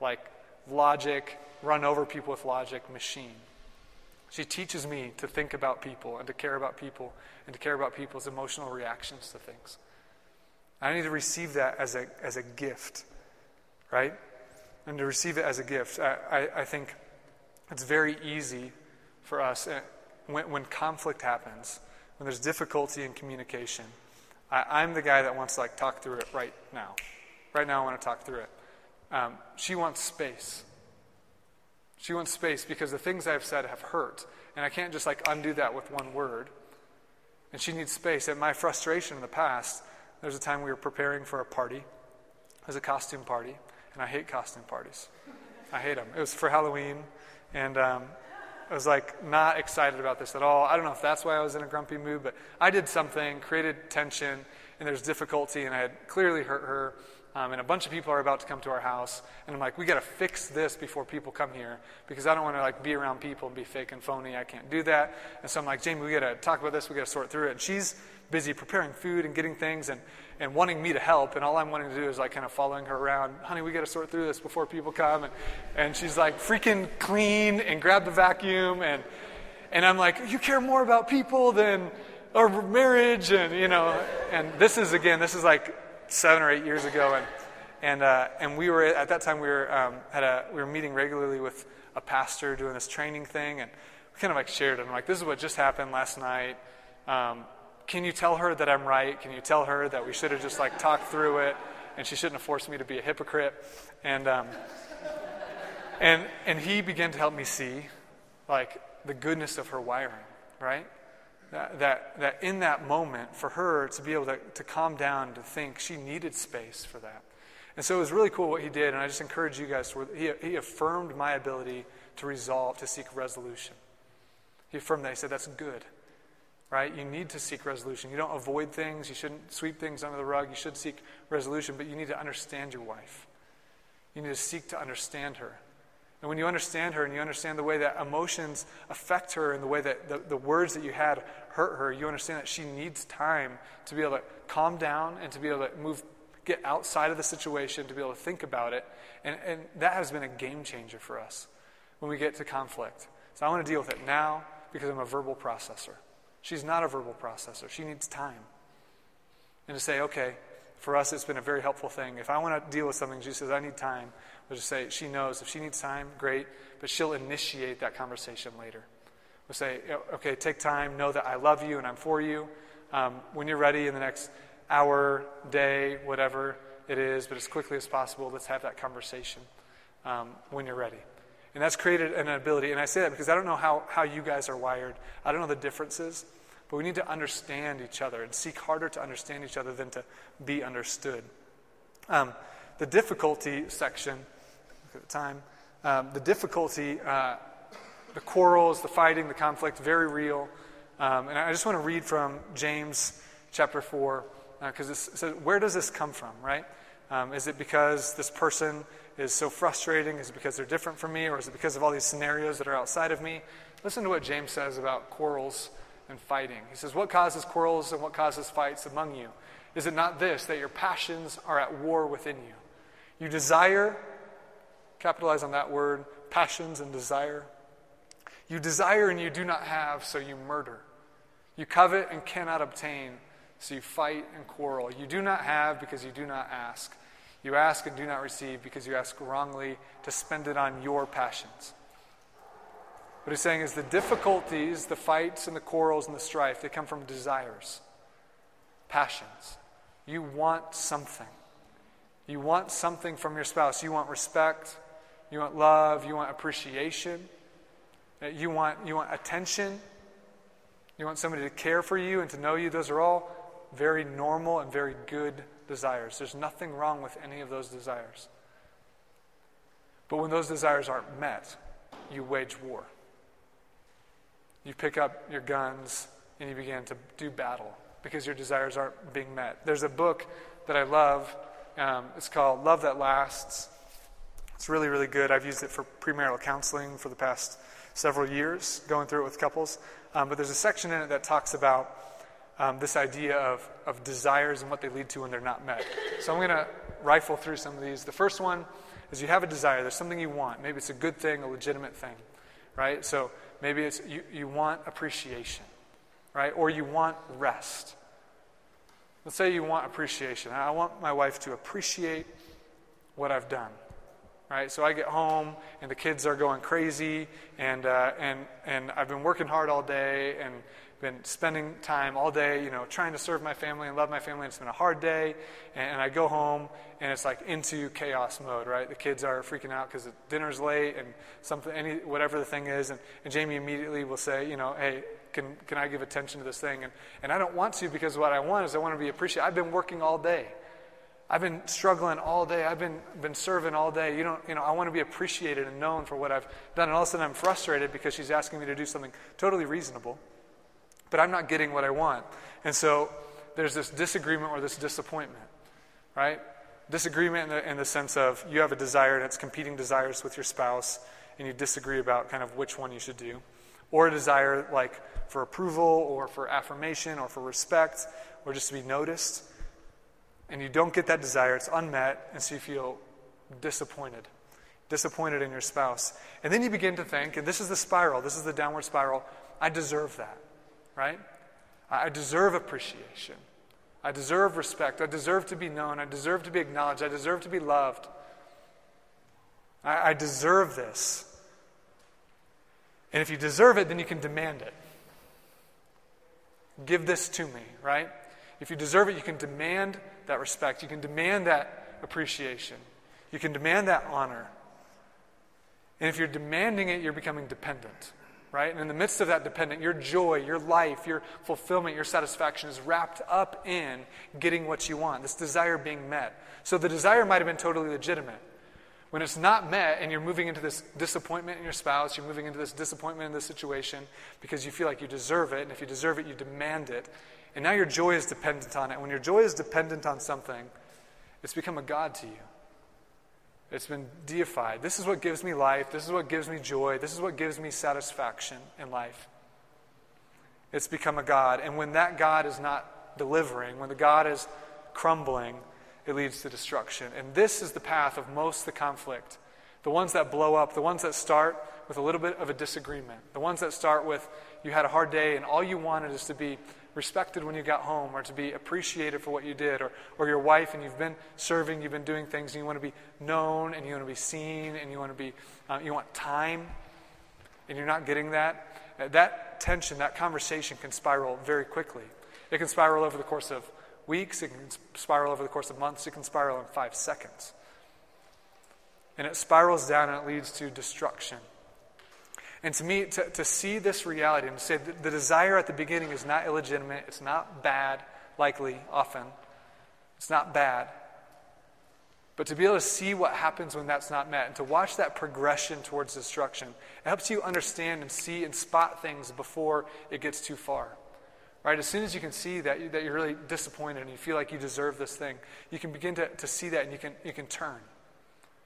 logic, run over people with logic machine. She teaches me to think about people and to care about people and to care about people's emotional reactions to things. I need to receive that as a gift, right? And to receive it as a gift. I think it's very easy for us when conflict happens, when there's difficulty in communication. I'm the guy that wants to talk through it right now. Right now I want to talk through it. She wants space. She wants space because the things I've said have hurt. And I can't just undo that with one word. And she needs space. And my frustration in the past, there's a time we were preparing for a party. It was a costume party. And I hate costume parties. I hate them. It was for Halloween. And I was not excited about this at all. I don't know if that's why I was in a grumpy mood, but I did something, created tension, and there's difficulty, and I had clearly hurt her. And a bunch of people are about to come to our house. And I'm like, we got to fix this before people come here because I don't want to be around people and be fake and phony. I can't do that. And so I'm like, Jamie, we got to talk about this. We got to sort through it. And she's busy preparing food and getting things and wanting me to help. And all I'm wanting to do is kind of following her around. Honey, we got to sort through this before people come. And she's freaking clean and grab the vacuum. And I'm like, you care more about people than our marriage. And, and this is 7 or 8 years ago, and we were at that time we were meeting regularly with a pastor doing this training thing, and we kind of shared it. I'm like, this is what just happened last night. Can you tell her that I'm right? Can you tell her that we should have just talked through it, and she shouldn't have forced me to be a hypocrite? And he began to help me see the goodness of her wiring, right? That in that moment, for her to be able to calm down, to think, she needed space for that. And so it was really cool what he did, and I just encourage you guys, he affirmed my ability to seek resolution. He affirmed that. He said, that's good, right? You need to seek resolution. You don't avoid things. You shouldn't sweep things under the rug. You should seek resolution, but you need to understand your wife. You need to seek to understand her. And when you understand her and you understand the way that emotions affect her and the way that the words that you had hurt her, you understand that she needs time to be able to calm down and to be able to get outside of the situation, to be able to think about it. And that has been a game changer for us when we get to conflict. So I want to deal with it now because I'm a verbal processor. She's not a verbal processor. She needs time. And to say, okay, for us it's been a very helpful thing. If I want to deal with something, she says, I need time. We'll just say, she knows if she needs time, great, but she'll initiate that conversation later. We'll say, okay, take time, know that I love you and I'm for you. When you're ready in the next hour, day, whatever it is, but as quickly as possible, let's have that conversation when you're ready. And that's created an ability, and I say that because I don't know how you guys are wired. I don't know the differences, but we need to understand each other and seek harder to understand each other than to be understood. The difficulty section, look at the time, the difficulty, the quarrels, the fighting, the conflict, very real. And I just want to read from James chapter 4, because it says, where does this come from, right? Is it because this person is so frustrating? Is it because they're different from me, or is it because of all these scenarios that are outside of me? Listen to what James says about quarrels and fighting. He says, what causes quarrels and what causes fights among you? Is it not this, that your passions are at war within you? You desire, capitalize on that word, passions and desire. You desire and you do not have, so you murder. You covet and cannot obtain, so you fight and quarrel. You do not have because you do not ask. You ask and do not receive because you ask wrongly to spend it on your passions. What he's saying is the difficulties, the fights and the quarrels and the strife, they come from desires, passions. You want something. You want something from your spouse. You want respect. You want love. You want appreciation. You want attention. You want somebody to care for you and to know you. Those are all very normal and very good desires. There's nothing wrong with any of those desires. But when those desires aren't met, you wage war. You pick up your guns and you begin to do battle because your desires aren't being met. There's a book that I love. It's called Love That Lasts. It's really, really good. I've used it for premarital counseling for the past several years, going through it with couples. But there's a section in it that talks about this idea of desires and what they lead to when they're not met. So I'm going to rifle through some of these. The first one is you have a desire. There's something you want. Maybe it's a good thing, a legitimate thing, right? So maybe it's you want appreciation, right? Or you want rest. Let's say you want appreciation. I want my wife to appreciate what I've done, right? So I get home and the kids are going crazy, and I've been working hard all day and been spending time all day, trying to serve my family and love my family. And it's been a hard day, and I go home and it's like into chaos mode, right? The kids are freaking out because dinner's late and whatever the thing is, and Jamie immediately will say, hey, can I give attention to this thing? And I don't want to, because what I want is I want to be appreciated. I've been working all day. I've been struggling all day. I've been serving all day. I want to be appreciated and known for what I've done. And all of a sudden I'm frustrated because she's asking me to do something totally reasonable, but I'm not getting what I want. And so there's this disagreement or this disappointment, right? Disagreement in the sense of you have a desire and it's competing desires with your spouse, and you disagree about kind of which one you should do. Or a desire like for approval or for affirmation or for respect or just to be noticed. And you don't get that desire, it's unmet, and so you feel disappointed in your spouse. And then you begin to think, and this is the spiral, this is the downward spiral, I deserve that, right? I deserve appreciation. I deserve respect. I deserve to be known. I deserve to be acknowledged. I deserve to be loved. I deserve this. And if you deserve it, then you can demand it. Give this to me, right? If you deserve it, you can demand that respect. You can demand that appreciation. You can demand that honor. And if you're demanding it, you're becoming dependent, right? And in the midst of that dependent, your joy, your life, your fulfillment, your satisfaction is wrapped up in getting what you want, this desire being met. So the desire might have been totally legitimate. When it's not met and you're moving into this disappointment in your spouse, you're moving into this disappointment in this situation because you feel like you deserve it, and if you deserve it, you demand it. And now your joy is dependent on it. When your joy is dependent on something, it's become a god to you. It's been deified. This is what gives me life. This is what gives me joy. This is what gives me satisfaction in life. It's become a god. And when that god is not delivering, when the god is crumbling, it leads to destruction. And this is the path of most of the conflict. The ones that blow up, the ones that start with a little bit of a disagreement, the ones that start with you had a hard day and all you wanted is to be respected when you got home, or to be appreciated for what you did, or your wife, and you've been serving, you've been doing things, and you want to be known, and you want to be seen, and you want to be, you want time, and you're not getting that. That tension, that conversation can spiral very quickly. It can spiral over the course of weeks, it can spiral over the course of months, it can spiral in 5 seconds. And it spirals down and it leads to destruction. And to me, to see this reality and to say that the desire at the beginning is not illegitimate, it's not bad, likely, often. It's not bad. But to be able to see what happens when that's not met and to watch that progression towards destruction, it helps you understand and see and spot things before it gets too far. Right? As soon as you can see that you're really disappointed and you feel like you deserve this thing, you can begin to see that and you can turn.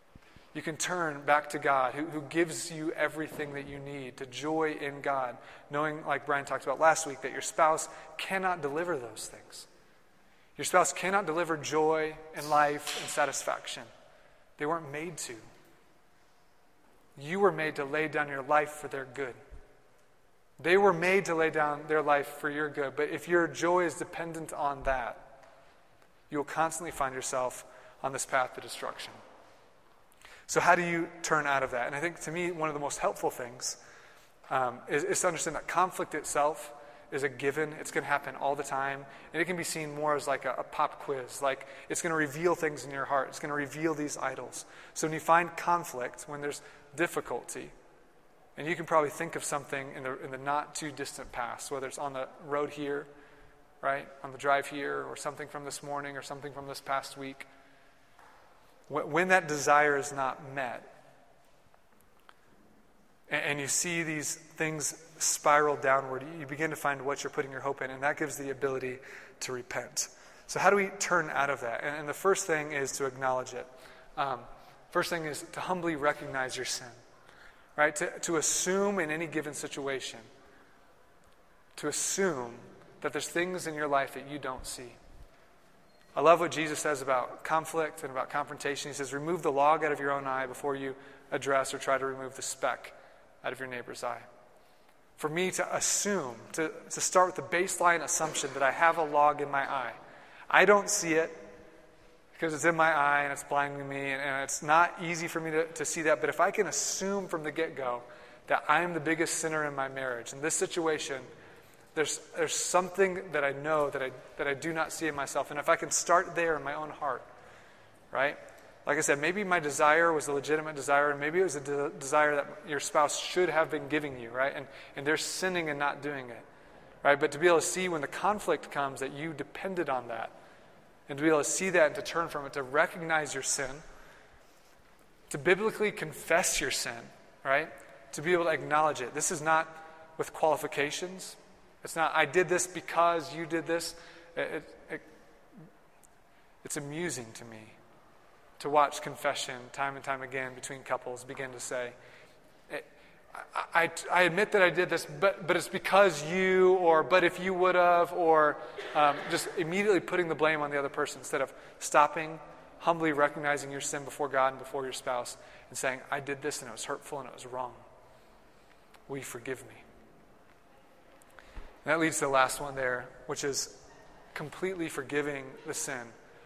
You can turn back to God, who gives you everything that you need, to joy in God, knowing, like Brian talked about last week, that your spouse cannot deliver those things. Your spouse cannot deliver joy and life and satisfaction. They weren't made to. You were made to lay down your life for their good. They were made to lay down their life for your good. But if your joy is dependent on that, you will constantly find yourself on this path to destruction. So how do you turn out of that? And I think, to me, one of the most helpful things is to understand that conflict itself is a given. It's going to happen all the time. And it can be seen more as like a pop quiz. Like, it's going to reveal things in your heart. It's going to reveal these idols. So when you find conflict, when there's difficulty, and you can probably think of something in the not too distant past, whether it's on the road here, right, on the drive here, or something from this morning, or something from this past week. When that desire is not met, and you see these things spiral downward, you begin to find what you're putting your hope in, and that gives the ability to repent. So how do we turn out of that? And the first thing is to acknowledge it. First thing is to humbly recognize your sin, right? To assume in any given situation, to assume that there's things in your life that you don't see. I love what Jesus says about conflict and about confrontation. He says, remove the log out of your own eye before you address or try to remove the speck out of your neighbor's eye. For me to assume, to start with the baseline assumption that I have a log in my eye. I don't see it because it's in my eye and it's blinding me, and it's not easy for me to see that. But if I can assume from the get-go that I am the biggest sinner in my marriage, in this situation, there's something that I know that I do not see in myself. And if I can start there in my own heart, right? Like I said, maybe my desire was a legitimate desire, and maybe it was a desire that your spouse should have been giving you, right? And they're sinning and not doing it, right? But to be able to see when the conflict comes that you depended on that, and to be able to see that and to turn from it, to recognize your sin, to biblically confess your sin, right? To be able to acknowledge it. This is not with qualifications. It's not, I did this because you did this. It's amusing to me to watch confession time and time again between couples begin to say, I admit that I did this, but it's because you, or but if you would have, or just immediately putting the blame on the other person instead of stopping, humbly recognizing your sin before God and before your spouse and saying, I did this and it was hurtful and it was wrong. Will you forgive me? And that leads to the last one there, which is completely forgiving the sin.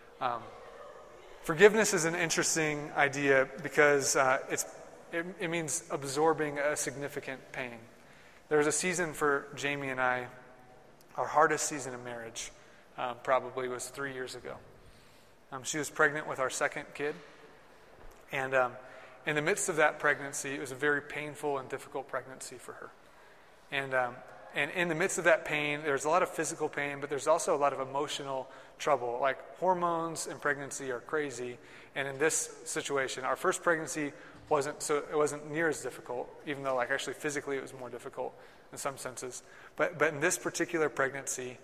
Forgiveness is an interesting idea because it means absorbing a significant pain. There was a season for Jamie and I, our hardest season of marriage probably was 3 years ago. She was pregnant with our second kid. And in the midst of that pregnancy, it was a very painful and difficult pregnancy for her. And in the midst of that pain, there's a lot of physical pain, but there's also a lot of emotional trouble. Like, hormones in pregnancy are crazy. And in this situation, our first pregnancy it wasn't near as difficult, even though, like, actually physically it was more difficult in some senses. But in this particular pregnancy,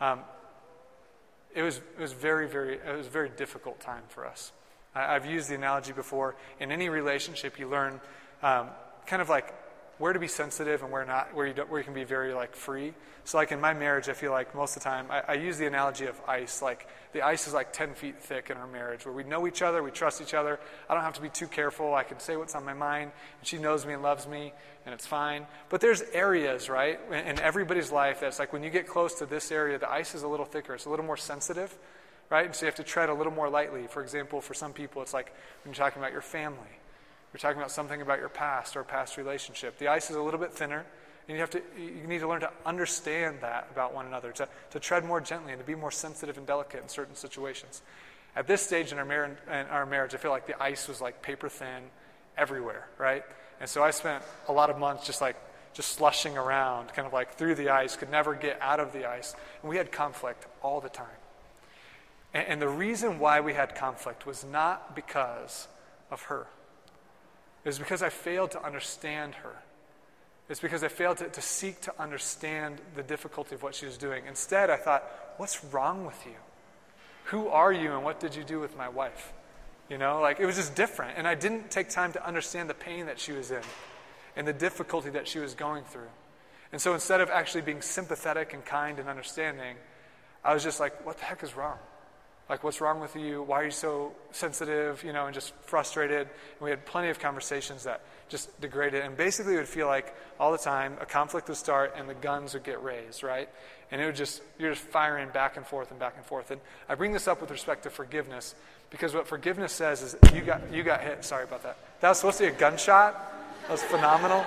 it was a very difficult time for us. I've used the analogy before. In any relationship, you learn kind of like where to be sensitive and where not, where you can be very like free. So like in my marriage, I feel like most of the time I use the analogy of ice. Like the ice is like 10 feet thick in our marriage, where we know each other, we trust each other. I don't have to be too careful. I can say what's on my mind, and she knows me and loves me, and it's fine. But there's areas, right, in everybody's life that's like when you get close to this area, the ice is a little thicker. It's a little more sensitive, right? And so you have to tread a little more lightly. For example, for some people, it's like when you're talking about your family. You're talking about something about your past or a past relationship. The ice is a little bit thinner, and you need to learn to understand that about one another, to tread more gently and to be more sensitive and delicate in certain situations. At this stage in our marriage, I feel like the ice was like paper thin everywhere, right? And so I spent a lot of months just slushing around, kind of like through the ice, could never get out of the ice. And we had conflict all the time. And the reason why we had conflict was not because of her. It was because I failed to understand her. It's because I failed to seek to understand the difficulty of what she was doing. Instead, I thought, what's wrong with you? Who are you and what did you do with my wife? You know, like it was just different. And I didn't take time to understand the pain that she was in and the difficulty that she was going through. And so instead of actually being sympathetic and kind and understanding, I was just like, what the heck is wrong? Like, what's wrong with you? Why are you so sensitive, you know, and just frustrated? And we had plenty of conversations that just degraded. And basically it would feel like all the time a conflict would start and the guns would get raised, right? And it would just, you're just firing back and forth and back and forth. And I bring this up with respect to forgiveness because what forgiveness says is you got hit. Sorry about that. That was supposed to be a gunshot. That was phenomenal.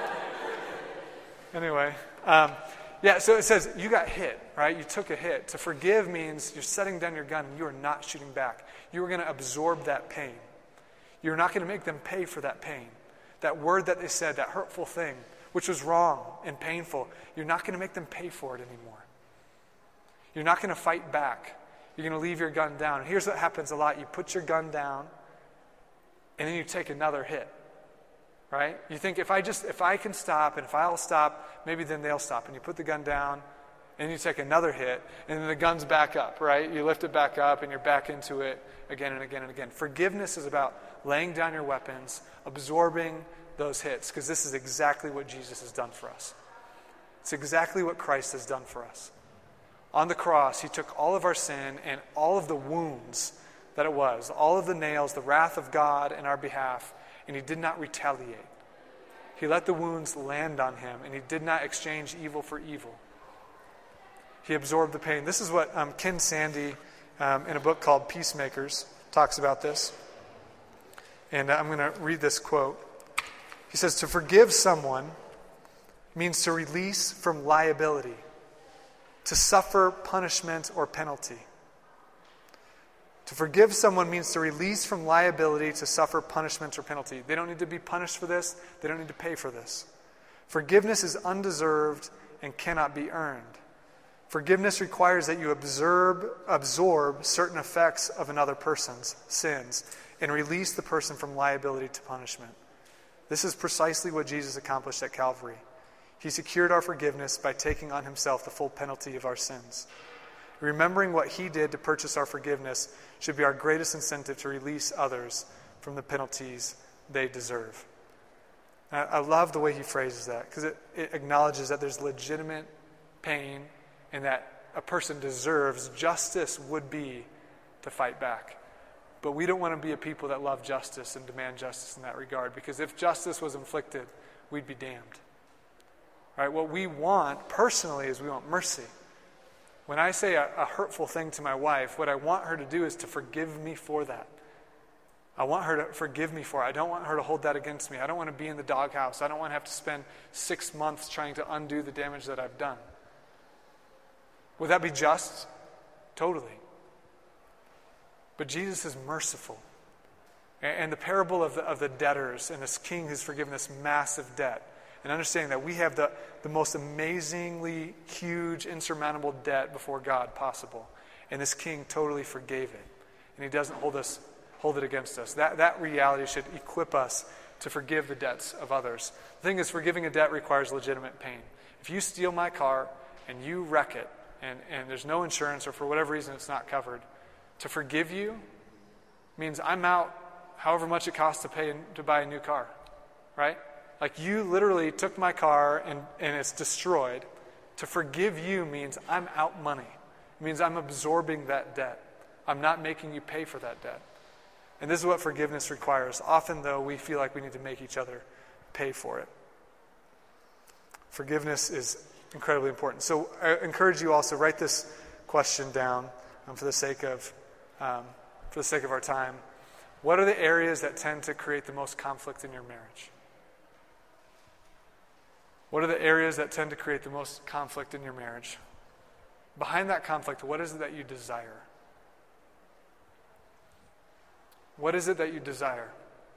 Anyway, so it says you got hit, right? You took a hit. To forgive means you're setting down your gun and you are not shooting back. You are going to absorb that pain. You're not going to make them pay for that pain. That word that they said, that hurtful thing, which was wrong and painful, you're not going to make them pay for it anymore. You're not going to fight back. You're going to leave your gun down. And here's what happens a lot. You put your gun down and then you take another hit. Right? You think if I can stop and if I'll stop, maybe then they'll stop. And you put the gun down and you take another hit and then the gun's back up, right? You lift it back up and you're back into it again and again and again. Forgiveness is about laying down your weapons, absorbing those hits, because this is exactly what Jesus has done for us. It's exactly what Christ has done for us. On the cross, he took all of our sin and all of the wounds that it was, all of the nails, the wrath of God in our behalf, and he did not retaliate. He let the wounds land on him, and he did not exchange evil for evil. He absorbed the pain. This is what Ken Sande, in a book called Peacemakers, talks about this. And I'm going to read this quote. He says, to forgive someone means to release from liability, to suffer punishment or penalty. To forgive someone means to release from liability, to suffer punishment or penalty. They don't need to be punished for this. They don't need to pay for this. Forgiveness is undeserved and cannot be earned. Forgiveness requires that you absorb certain effects of another person's sins and release the person from liability to punishment. This is precisely what Jesus accomplished at Calvary. He secured our forgiveness by taking on himself the full penalty of our sins. Remembering what he did to purchase our forgiveness should be our greatest incentive to release others from the penalties they deserve. I love the way he phrases that, because it acknowledges that there's legitimate pain and that a person deserves. Justice would be to fight back. But we don't want to be a people that love justice and demand justice in that regard, because if justice was inflicted, we'd be damned. Right? What we want personally is we want mercy. When I say a hurtful thing to my wife, what I want her to do is to forgive me for that. I want her to forgive me for it. I don't want her to hold that against me. I don't want to be in the doghouse. I don't want to have to spend 6 months trying to undo the damage that I've done. Would that be just? Totally. But Jesus is merciful. And the parable of the debtors and this king who's forgiven this massive debt, and understanding that we have the most amazingly huge, insurmountable debt before God possible. And this king totally forgave it. And he doesn't hold it against us. That reality should equip us to forgive the debts of others. The thing is, forgiving a debt requires legitimate pain. If you steal my car and you wreck it, and there's no insurance or for whatever reason it's not covered, to forgive you means I'm out however much it costs to buy a new car, right? Like, you literally took my car and it's destroyed. To forgive you means I'm out money. It means I'm absorbing that debt. I'm not making you pay for that debt. And this is what forgiveness requires. Often, though, we feel like we need to make each other pay for it. Forgiveness is incredibly important. So I encourage you also, write this question down for the sake of our time. What are the areas that tend to create the most conflict in your marriage? What are the areas that tend to create the most conflict in your marriage? Behind that conflict, what is it that you desire? What is it that you desire?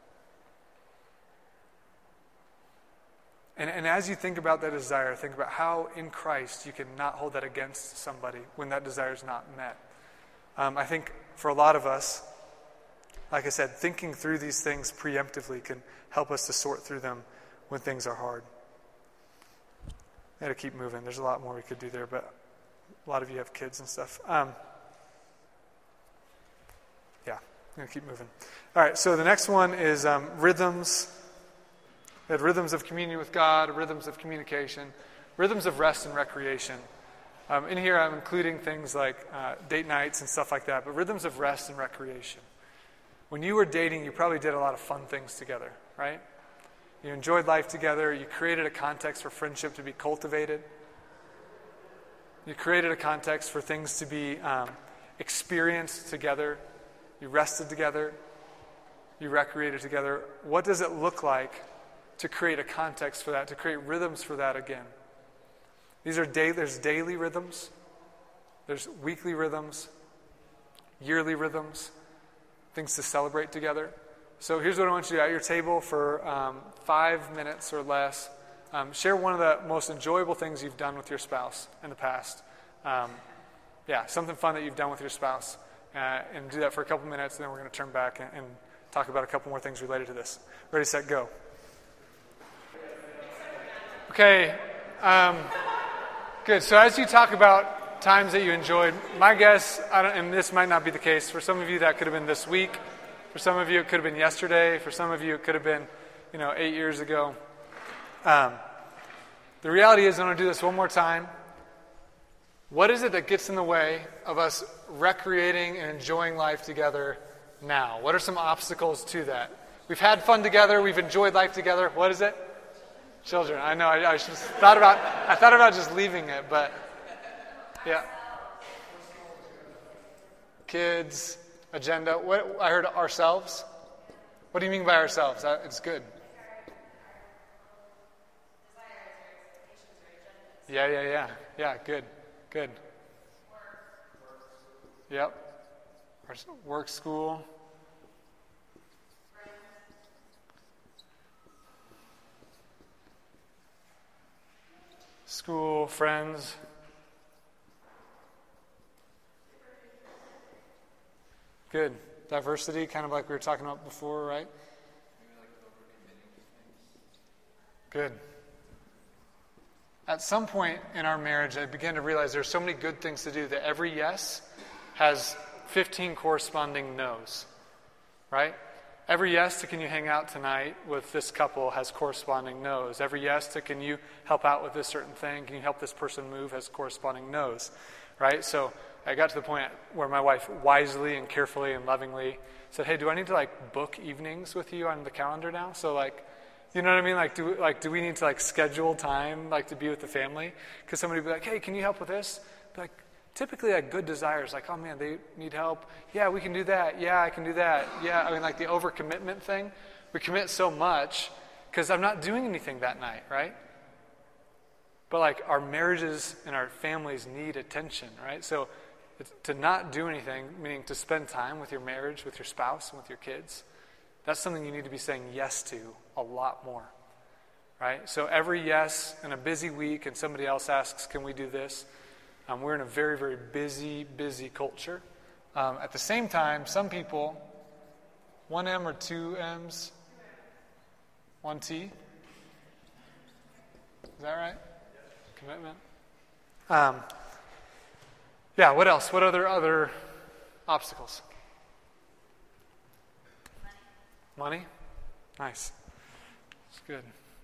And as you think about that desire, think about how in Christ you can not hold that against somebody when that desire is not met. I think for a lot of us, like I said, thinking through these things preemptively can help us to sort through them when things are hard. I got to keep moving. There's a lot more we could do there, but a lot of you have kids and stuff. going to keep moving. All right, so the next one is rhythms. We had rhythms of communion with God, rhythms of communication, rhythms of rest and recreation. In here I'm including things like date nights and stuff like that, but rhythms of rest and recreation. When you were dating, you probably did a lot of fun things together, right? You enjoyed life together. You created a context for friendship to be cultivated. You created a context for things to be experienced together. You rested together. You recreated together. What does it look like to create a context for that, to create rhythms for that again? There's daily rhythms. There's weekly rhythms. Yearly rhythms. Things to celebrate together. So here's what I want you to do at your table for 5 minutes or less. Share one of the most enjoyable things you've done with your spouse in the past. Something fun that you've done with your spouse. And do that for a couple minutes, and then we're going to turn back and talk about a couple more things related to this. Ready, set, go. Okay. Good. So as you talk about times that you enjoyed, my guess, and this might not be the case, for some of you that could have been this week. For some of you, it could have been yesterday. For some of you, it could have been, 8 years ago. The reality is, I'm going to do this one more time. What is it that gets in the way of us recreating and enjoying life together now? What are some obstacles to that? We've had fun together. We've enjoyed life together. What is it? Children. I know. I just thought about just leaving it, but yeah. Kids. Agenda. What I heard ourselves. What do you mean by ourselves? It's good. Yeah. Good. Yep. Work, school. School, friends. Good. Diversity, kind of like we were talking about before, right? Good. At some point in our marriage, I began to realize there's so many good things to do that every yes has 15 corresponding no's, right? Every yes to can you hang out tonight with this couple has corresponding no's. Every yes to can you help out with this certain thing, can you help this person move has corresponding no's, right? So I got to the point where my wife wisely and carefully and lovingly said, hey, do I need to book evenings with you on the calendar now? So you know what I mean? Do we need to schedule time to be with the family? Because somebody would be like, hey, can you help with this? Be typically good desires, oh man, they need help. Yeah, we can do that. Yeah, I can do that. Yeah, I mean the overcommitment thing. We commit so much because I'm not doing anything that night, right? But our marriages and our families need attention, right? So to not do anything, meaning to spend time with your marriage, with your spouse, and with your kids, that's something you need to be saying yes to a lot more, right? So every yes in a busy week and somebody else asks, can we do this? We're in a very, very busy culture. At the same time, some people, 1 M or 2 M's? 1 T? Is that right? Commitment. What else? What other obstacles? Money? Nice. That's good.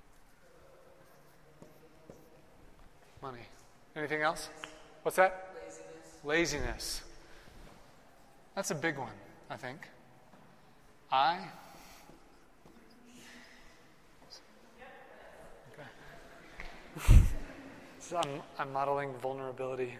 Money. Anything else? What's that? Laziness. That's a big one, I think. Okay. So I'm modeling vulnerability.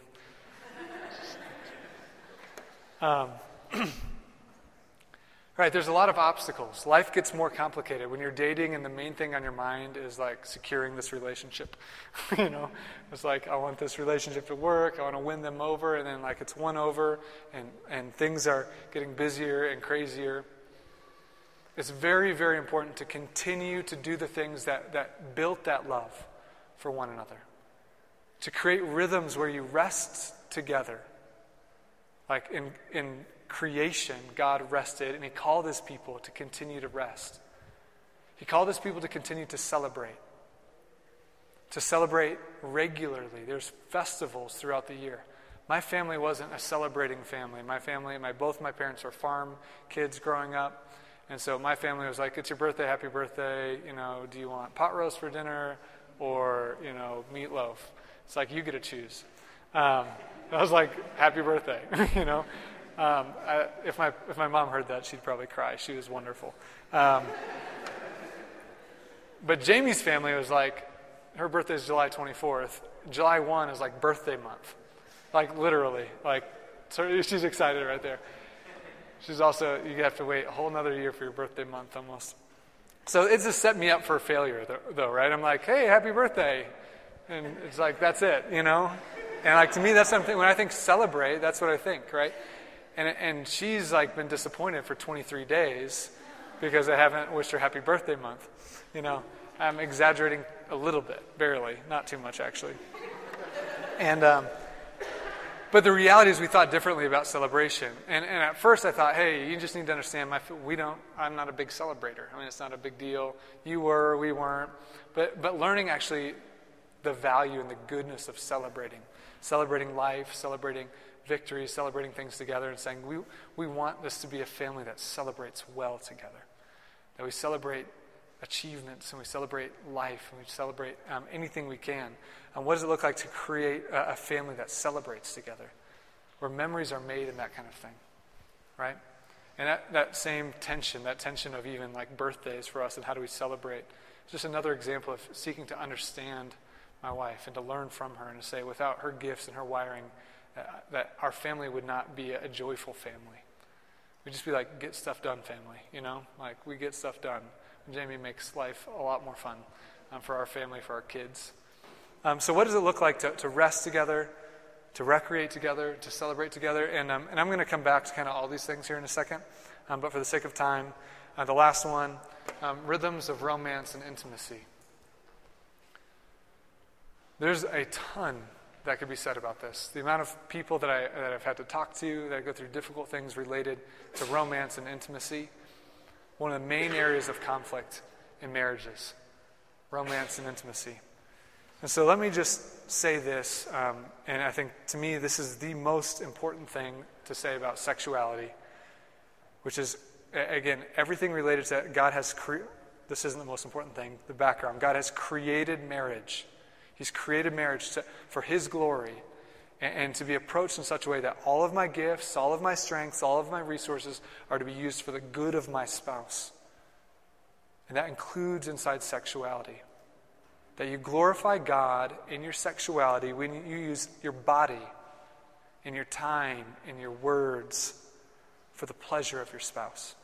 Right, there's a lot of obstacles. Life gets more complicated when you're dating and the main thing on your mind is securing this relationship. It's I want this relationship to work, I want to win them over, and then it's won over and things are getting busier and crazier. It's very, very important to continue to do the things that built that love for one another. To create rhythms where you rest together. In creation, God rested, and He called His people to continue to rest. He called His people to continue to celebrate regularly. There's festivals throughout the year. My family wasn't a celebrating family. Both my parents were farm kids growing up. And so my family was like, it's your birthday, happy birthday. Do you want pot roast for dinner or, meatloaf? It's like, you get to choose. I was like, happy birthday, If my mom heard that, she'd probably cry. She was wonderful. But Jamie's family was like, her birthday is July 24th. July 1 is like birthday month. Like literally. So she's excited right there. She's also, you have to wait a whole another year for your birthday month almost. So it just set me up for failure though, right? I'm like, hey, happy birthday. And it's like, that's it, And to me, that's something, when I think celebrate, that's what I think, right? And she's been disappointed for 23 days because I haven't wished her happy birthday month. I'm exaggerating a little bit, barely, not too much actually. And but the reality is we thought differently about celebration. And at first I thought, hey, you just need to understand, I'm not a big celebrator. It's not a big deal. You were, we weren't. But learning actually the value and the goodness of celebrating life, celebrating victory, celebrating things together, and saying we want this to be a family that celebrates well together, that we celebrate achievements and we celebrate life and we celebrate anything we can. And what does it look like to create a family that celebrates together, where memories are made and that kind of thing, right? And that same tension, of even birthdays for us and how do we celebrate, is just another example of seeking to understand my wife and to learn from her and to say without her gifts and her wiring that our family would not be a joyful family. We'd just be get stuff done family, we get stuff done. And Jamie makes life a lot more fun for our family, for our kids. So what does it look like to rest together, to recreate together, to celebrate together? And I'm going to come back to kind of all these things here in a second. But for the sake of time, the last one, rhythms of romance and intimacy. There's a ton that could be said about this. The amount of people that I've had to talk to, that go through difficult things related to romance and intimacy. One of the main areas of conflict in marriages, romance and intimacy. And so let me just say this, and I think to me this is the most important thing to say about sexuality, which is, again, everything related to God has this isn't the most important thing, the background. God has created marriage. He's created marriage for His glory and to be approached in such a way that all of my gifts, all of my strengths, all of my resources are to be used for the good of my spouse. And that includes inside sexuality. That you glorify God in your sexuality when you use your body and your time and your words for the pleasure of your spouse.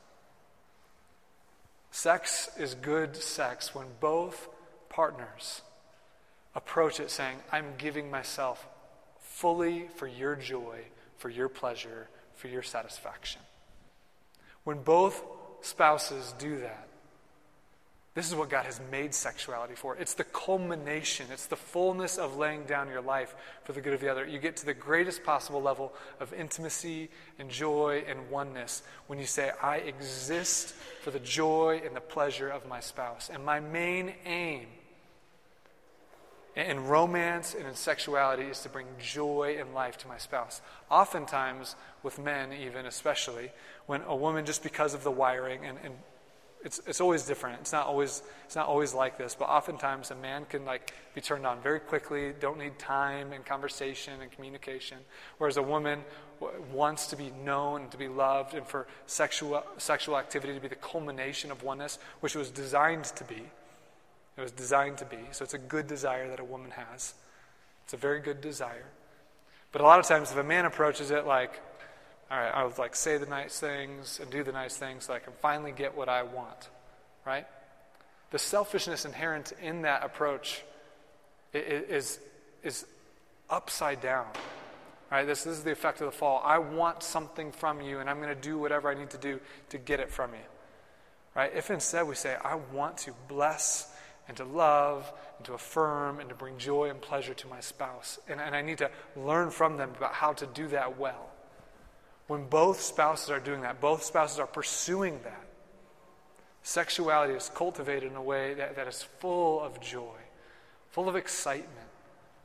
Sex is good sex when both partners approach it saying, I'm giving myself fully for your joy, for your pleasure, for your satisfaction. When both spouses do that, this is what God has made sexuality for. It's the culmination. It's the fullness of laying down your life for the good of the other. You get to the greatest possible level of intimacy and joy and oneness when you say, I exist for the joy and the pleasure of my spouse. And my main aim in romance and in sexuality is to bring joy and life to my spouse. Oftentimes, with men even especially, when a woman, just because of the wiring, and it's always different. It's not always like this, but oftentimes a man can be turned on very quickly, don't need time and conversation and communication, whereas a woman wants to be known and to be loved and for sexual activity to be the culmination of oneness, which it was designed to be. It was designed to be. So it's a good desire that a woman has. It's a very good desire. But a lot of times if a man approaches it all right, I'll say the nice things and do the nice things so I can finally get what I want, right? The selfishness inherent in that approach is upside down, right? This is the effect of the fall. I want something from you, and I'm going to do whatever I need to do to get it from you, right? If instead we say, I want to bless and to love and to affirm and to bring joy and pleasure to my spouse, and I need to learn from them about how to do that well. When both spouses are doing that, both spouses are pursuing that, sexuality is cultivated in a way that is full of joy, full of excitement,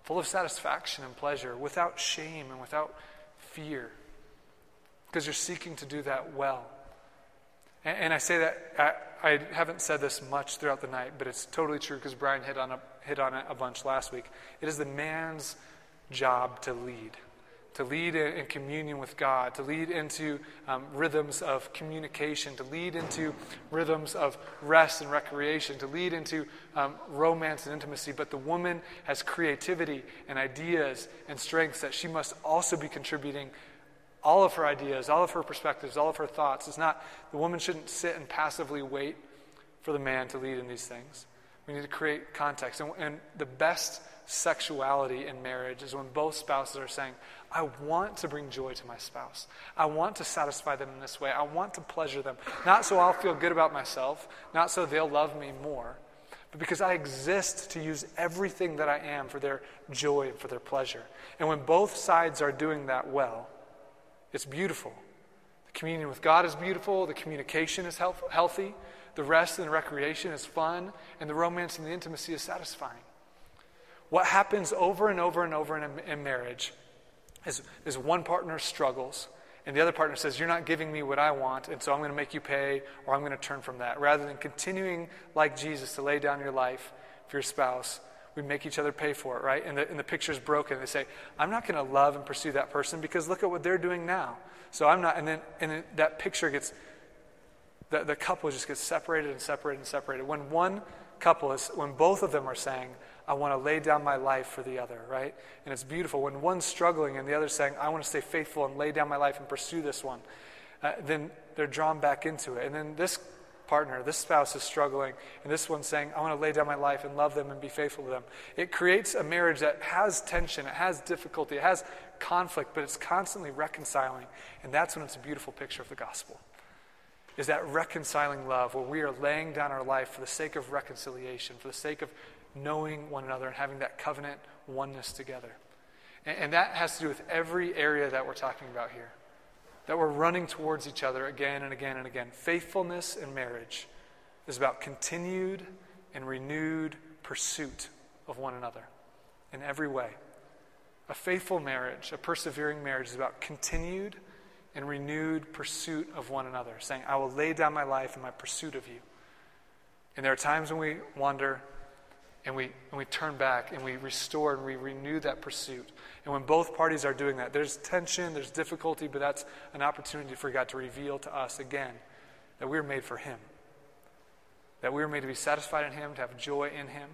full of satisfaction and pleasure, without shame and without fear, because you're seeking to do that well. And I say that, I haven't said this much throughout the night, but it's totally true because Brian hit on it a bunch last week. It is the man's job to lead in communion with God, to lead into rhythms of communication, to lead into rhythms of rest and recreation, to lead into romance and intimacy. But the woman has creativity and ideas and strengths that she must also be contributing. All of her ideas, all of her perspectives, all of her thoughts. The woman shouldn't sit and passively wait for the man to lead in these things. We need to create context. And the best sexuality in marriage is when both spouses are saying, I want to bring joy to my spouse. I want to satisfy them in this way. I want to pleasure them. Not so I'll feel good about myself, not so they'll love me more, but because I exist to use everything that I am for their joy and for their pleasure. And when both sides are doing that well, it's beautiful. The communion with God is beautiful. The communication is healthy. The rest and the recreation is fun. And the romance and the intimacy is satisfying. What happens over and over and over in marriage is one partner struggles and the other partner says, you're not giving me what I want, and so I'm going to make you pay, or I'm going to turn from that. Rather than continuing like Jesus to lay down your life for your spouse, we make each other pay for it, right? And the picture's broken. They say, I'm not going to love and pursue that person because look at what they're doing now. So I'm not, and then that picture gets, the couple just gets separated and separated and separated. When both of them are saying, I want to lay down my life for the other, right? And it's beautiful. When one's struggling and the other's saying, I want to stay faithful and lay down my life and pursue this one, then they're drawn back into it. And then this spouse is struggling, and this one's saying, I want to lay down my life and love them and be faithful to them. It creates a marriage that has tension, it has difficulty, it has conflict, but it's constantly reconciling. And that's when it's a beautiful picture of the gospel, is that reconciling love where we are laying down our life for the sake of reconciliation, for the sake of knowing one another and having that covenant oneness together. And that has to do with every area that we're talking about here. That we're running towards each other again and again and again. Faithfulness in marriage is about continued and renewed pursuit of one another in every way. A faithful marriage, a persevering marriage is about continued and renewed pursuit of one another, saying, I will lay down my life in my pursuit of you. And there are times when we wander and we turn back and we restore and we renew that pursuit. And when both parties are doing that, there's tension, there's difficulty, but that's an opportunity for God to reveal to us again that we're made for Him. That we're made to be satisfied in Him, to have joy in Him.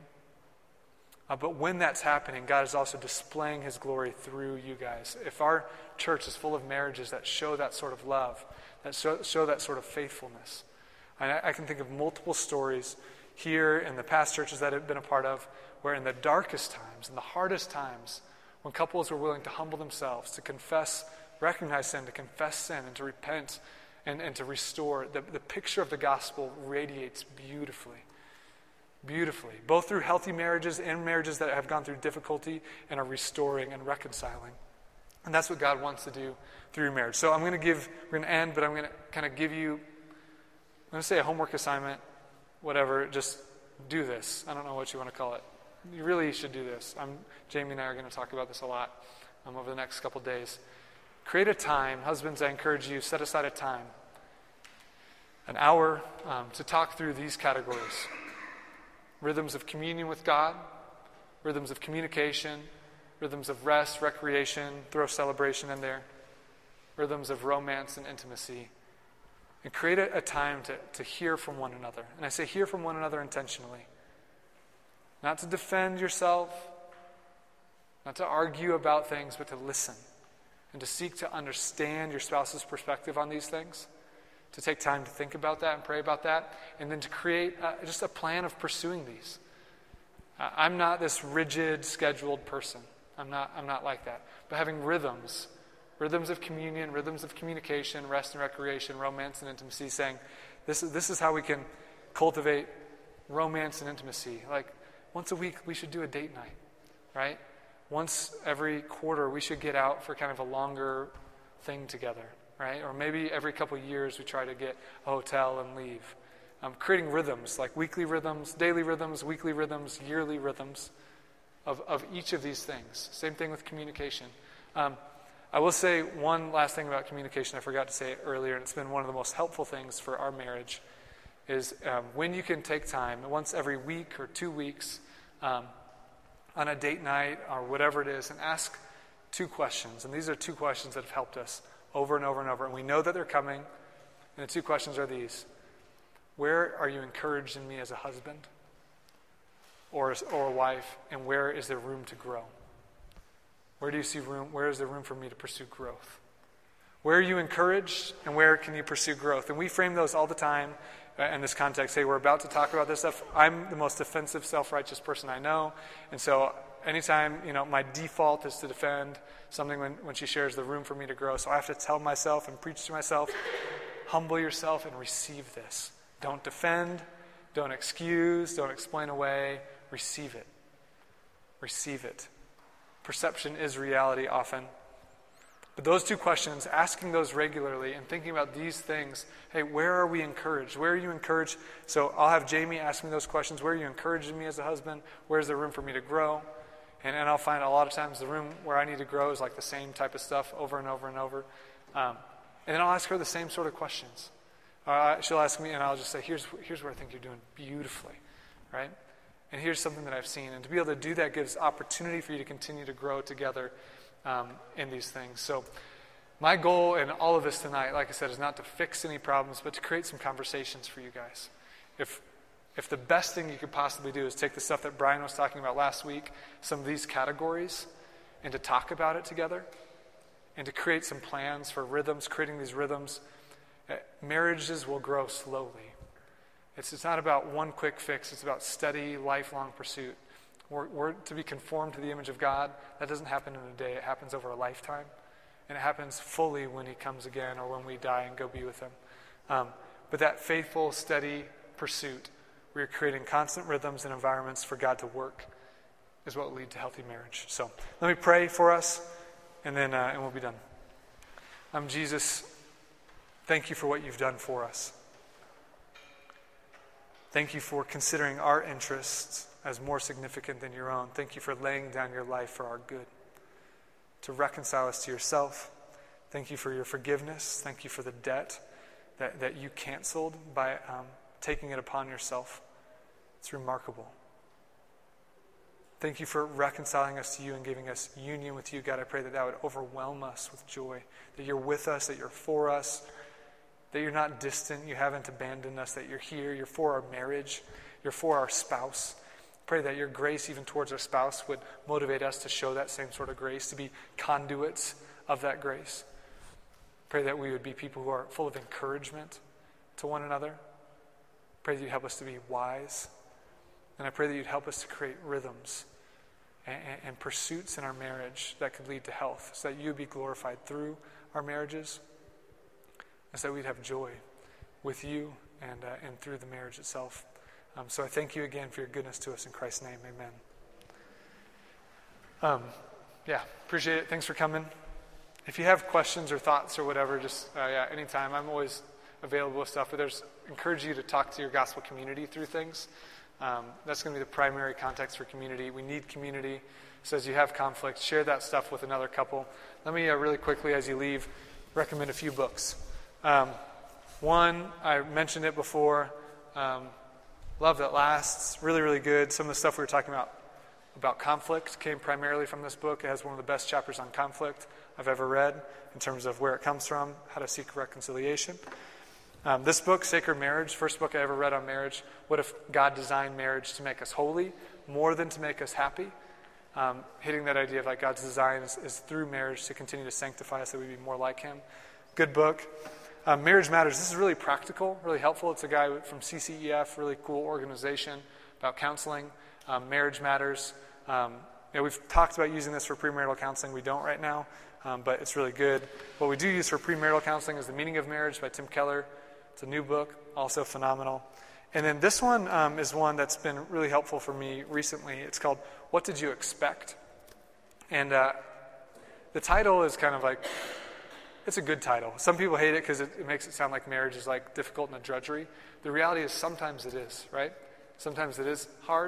But when that's happening, God is also displaying His glory through you guys. If our church is full of marriages that show that sort of love, that show that sort of faithfulness, and I can think of multiple stories here in the past churches that I've been a part of, where in the darkest times, in the hardest times, when couples were willing to humble themselves, to confess, recognize sin, to confess sin, and to repent, and to restore, the picture of the gospel radiates beautifully. Beautifully. Both through healthy marriages and marriages that have gone through difficulty and are restoring and reconciling. And that's what God wants to do through your marriage. So we're going to end, but I'm going to kind of give you, I'm going to say a homework assignment, whatever, just do this. I don't know what you want to call it. You really should do this. Jamie and I are going to talk about this a lot over the next couple days. Create a time. Husbands, I encourage you, set aside a time, an hour, to talk through these categories. Rhythms of communion with God, rhythms of communication, rhythms of rest, recreation, throw celebration in there, rhythms of romance and intimacy. And create a time to hear from one another. And I say hear from one another intentionally. Not to defend yourself, not to argue about things, but to listen and to seek to understand your spouse's perspective on these things. To take time to think about that and pray about that, and then to create just a plan of pursuing these. I'm not this rigid, scheduled person. I'm not like that. But having rhythms of communion, rhythms of communication, rest and recreation, romance and intimacy, saying this is how we can cultivate romance and intimacy. Like once a week we should do a date night, right? Once every quarter we should get out for kind of a longer thing together. Right? Or maybe every couple of years we try to get a hotel and leave. Creating rhythms, like weekly rhythms, daily rhythms, weekly rhythms, yearly rhythms. of each of these things. Same thing with communication. I will say one last thing about communication. I forgot to say it earlier, and it's been one of the most helpful things for our marriage, is when you can take time, once every week or 2 weeks, on a date night or whatever it is, and ask 2 questions. And these are 2 questions that have helped us over and over and over. And we know that they're coming. And the 2 questions are these. Where are you encouraged in me as a husband or a wife? And where is there room to grow? Where do you see room? Where is there room for me to pursue growth? Where are you encouraged, and where can you pursue growth? And we frame those all the time in this context. Hey, we're about to talk about this stuff. I'm the most defensive, self-righteous person I know. And so anytime, my default is to defend something when she shares the room for me to grow. So I have to tell myself and preach to myself, humble yourself and receive this. Don't defend, don't excuse, don't explain away. Receive it. Receive it. Perception is reality often. But those 2 questions, asking those regularly and thinking about these things, hey, where are we encouraged? Where are you encouraged? So I'll have Jamie ask me those questions. Where are you encouraging me as a husband? Where's there room for me to grow? And I'll find a lot of times the room where I need to grow is like the same type of stuff over and over and over. And then I'll ask her the same sort of questions. She'll ask me, and I'll just say, here's where I think you're doing beautifully, right? And here's something that I've seen. And to be able to do that gives opportunity for you to continue to grow together in these things. So my goal in all of this tonight, like I said, is not to fix any problems, but to create some conversations for you guys. If the best thing you could possibly do is take the stuff that Brian was talking about last week, some of these categories, and to talk about it together, and to create some plans for rhythms, creating these rhythms, marriages will grow slowly. It's not about one quick fix. It's about steady, lifelong pursuit. We're to be conformed to the image of God. That doesn't happen in a day. It happens over a lifetime. And it happens fully when he comes again or when we die and go be with him. But that faithful, steady pursuit, where you're creating constant rhythms and environments for God to work, is what will lead to healthy marriage. So let me pray for us, and then and we'll be done. Jesus, thank you for what you've done for us. Thank you for considering our interests as more significant than your own. Thank you for laying down your life for our good, to reconcile us to yourself. Thank you for your forgiveness. Thank you for the debt that you canceled by taking it upon yourself. It's remarkable. Thank you for reconciling us to you and giving us union with you. God, I pray that would overwhelm us with joy, that you're with us, that you're for us, that you're not distant, you haven't abandoned us, that you're here, you're for our marriage, you're for our spouse. Pray that your grace even towards our spouse would motivate us to show that same sort of grace, to be conduits of that grace. Pray that we would be people who are full of encouragement to one another. Pray that you'd help us to be wise. And I pray that you'd help us to create rhythms and pursuits in our marriage that could lead to health, so that you would be glorified through our marriages, and so that we'd have joy with you and through the marriage itself. So I thank you again for your goodness to us in Christ's name. Amen. Appreciate it. Thanks for coming. If you have questions or thoughts or whatever, just anytime. I'm always available with stuff. But encourage you to talk to your gospel community through things. That's going to be the primary context for community. We need community. So as you have conflict, share that stuff with another couple. Let me really quickly, as you leave, recommend a few books. One, I mentioned it before, Love That Lasts, really, really good. Some of the stuff we were talking about conflict came primarily from this book. It has one of the best chapters on conflict I've ever read in terms of where it comes from, how to seek reconciliation. This book, Sacred Marriage, first book I ever read on marriage. What if God designed marriage to make us holy more than to make us happy? Hitting that idea of like God's design is through marriage to continue to sanctify us, that we be more like him. Good book. Marriage Matters. This is really practical, really helpful. It's a guy from CCEF, really cool organization about counseling. Marriage Matters. We've talked about using this for premarital counseling. We don't right now, but it's really good. What we do use for premarital counseling is The Meaning of Marriage by Tim Keller. It's a new book, also phenomenal. And then this one is one that's been really helpful for me recently. It's called What Did You Expect? And the title is kind of like, it's a good title. Some people hate it because it makes it sound like marriage is like difficult and a drudgery. The reality is sometimes it is, right? Sometimes it is hard.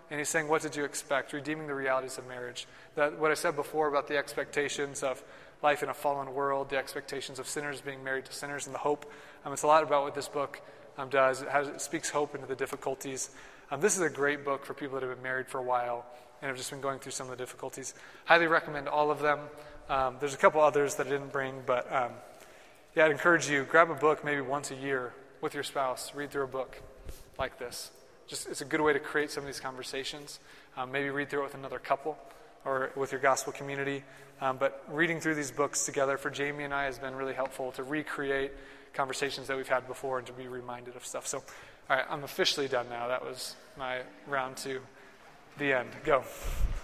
And he's saying, what did you expect? Redeeming the realities of marriage. What I said before about the expectations of life in a fallen world, the expectations of sinners being married to sinners, and the hope. It's a lot about what this book does. It speaks hope into the difficulties. This is a great book for people that have been married for a while and have just been going through some of the difficulties. Highly recommend all of them. There's a couple others that I didn't bring, but I'd encourage you, grab a book maybe once a year with your spouse. Read through a book like this. It's a good way to create some of these conversations. Maybe read through it with another couple or with your gospel community. But reading through these books together for Jamie and I has been really helpful to recreate conversations that we've had before and to be reminded of stuff. So, all right, I'm officially done now. That was my round to the end. Go.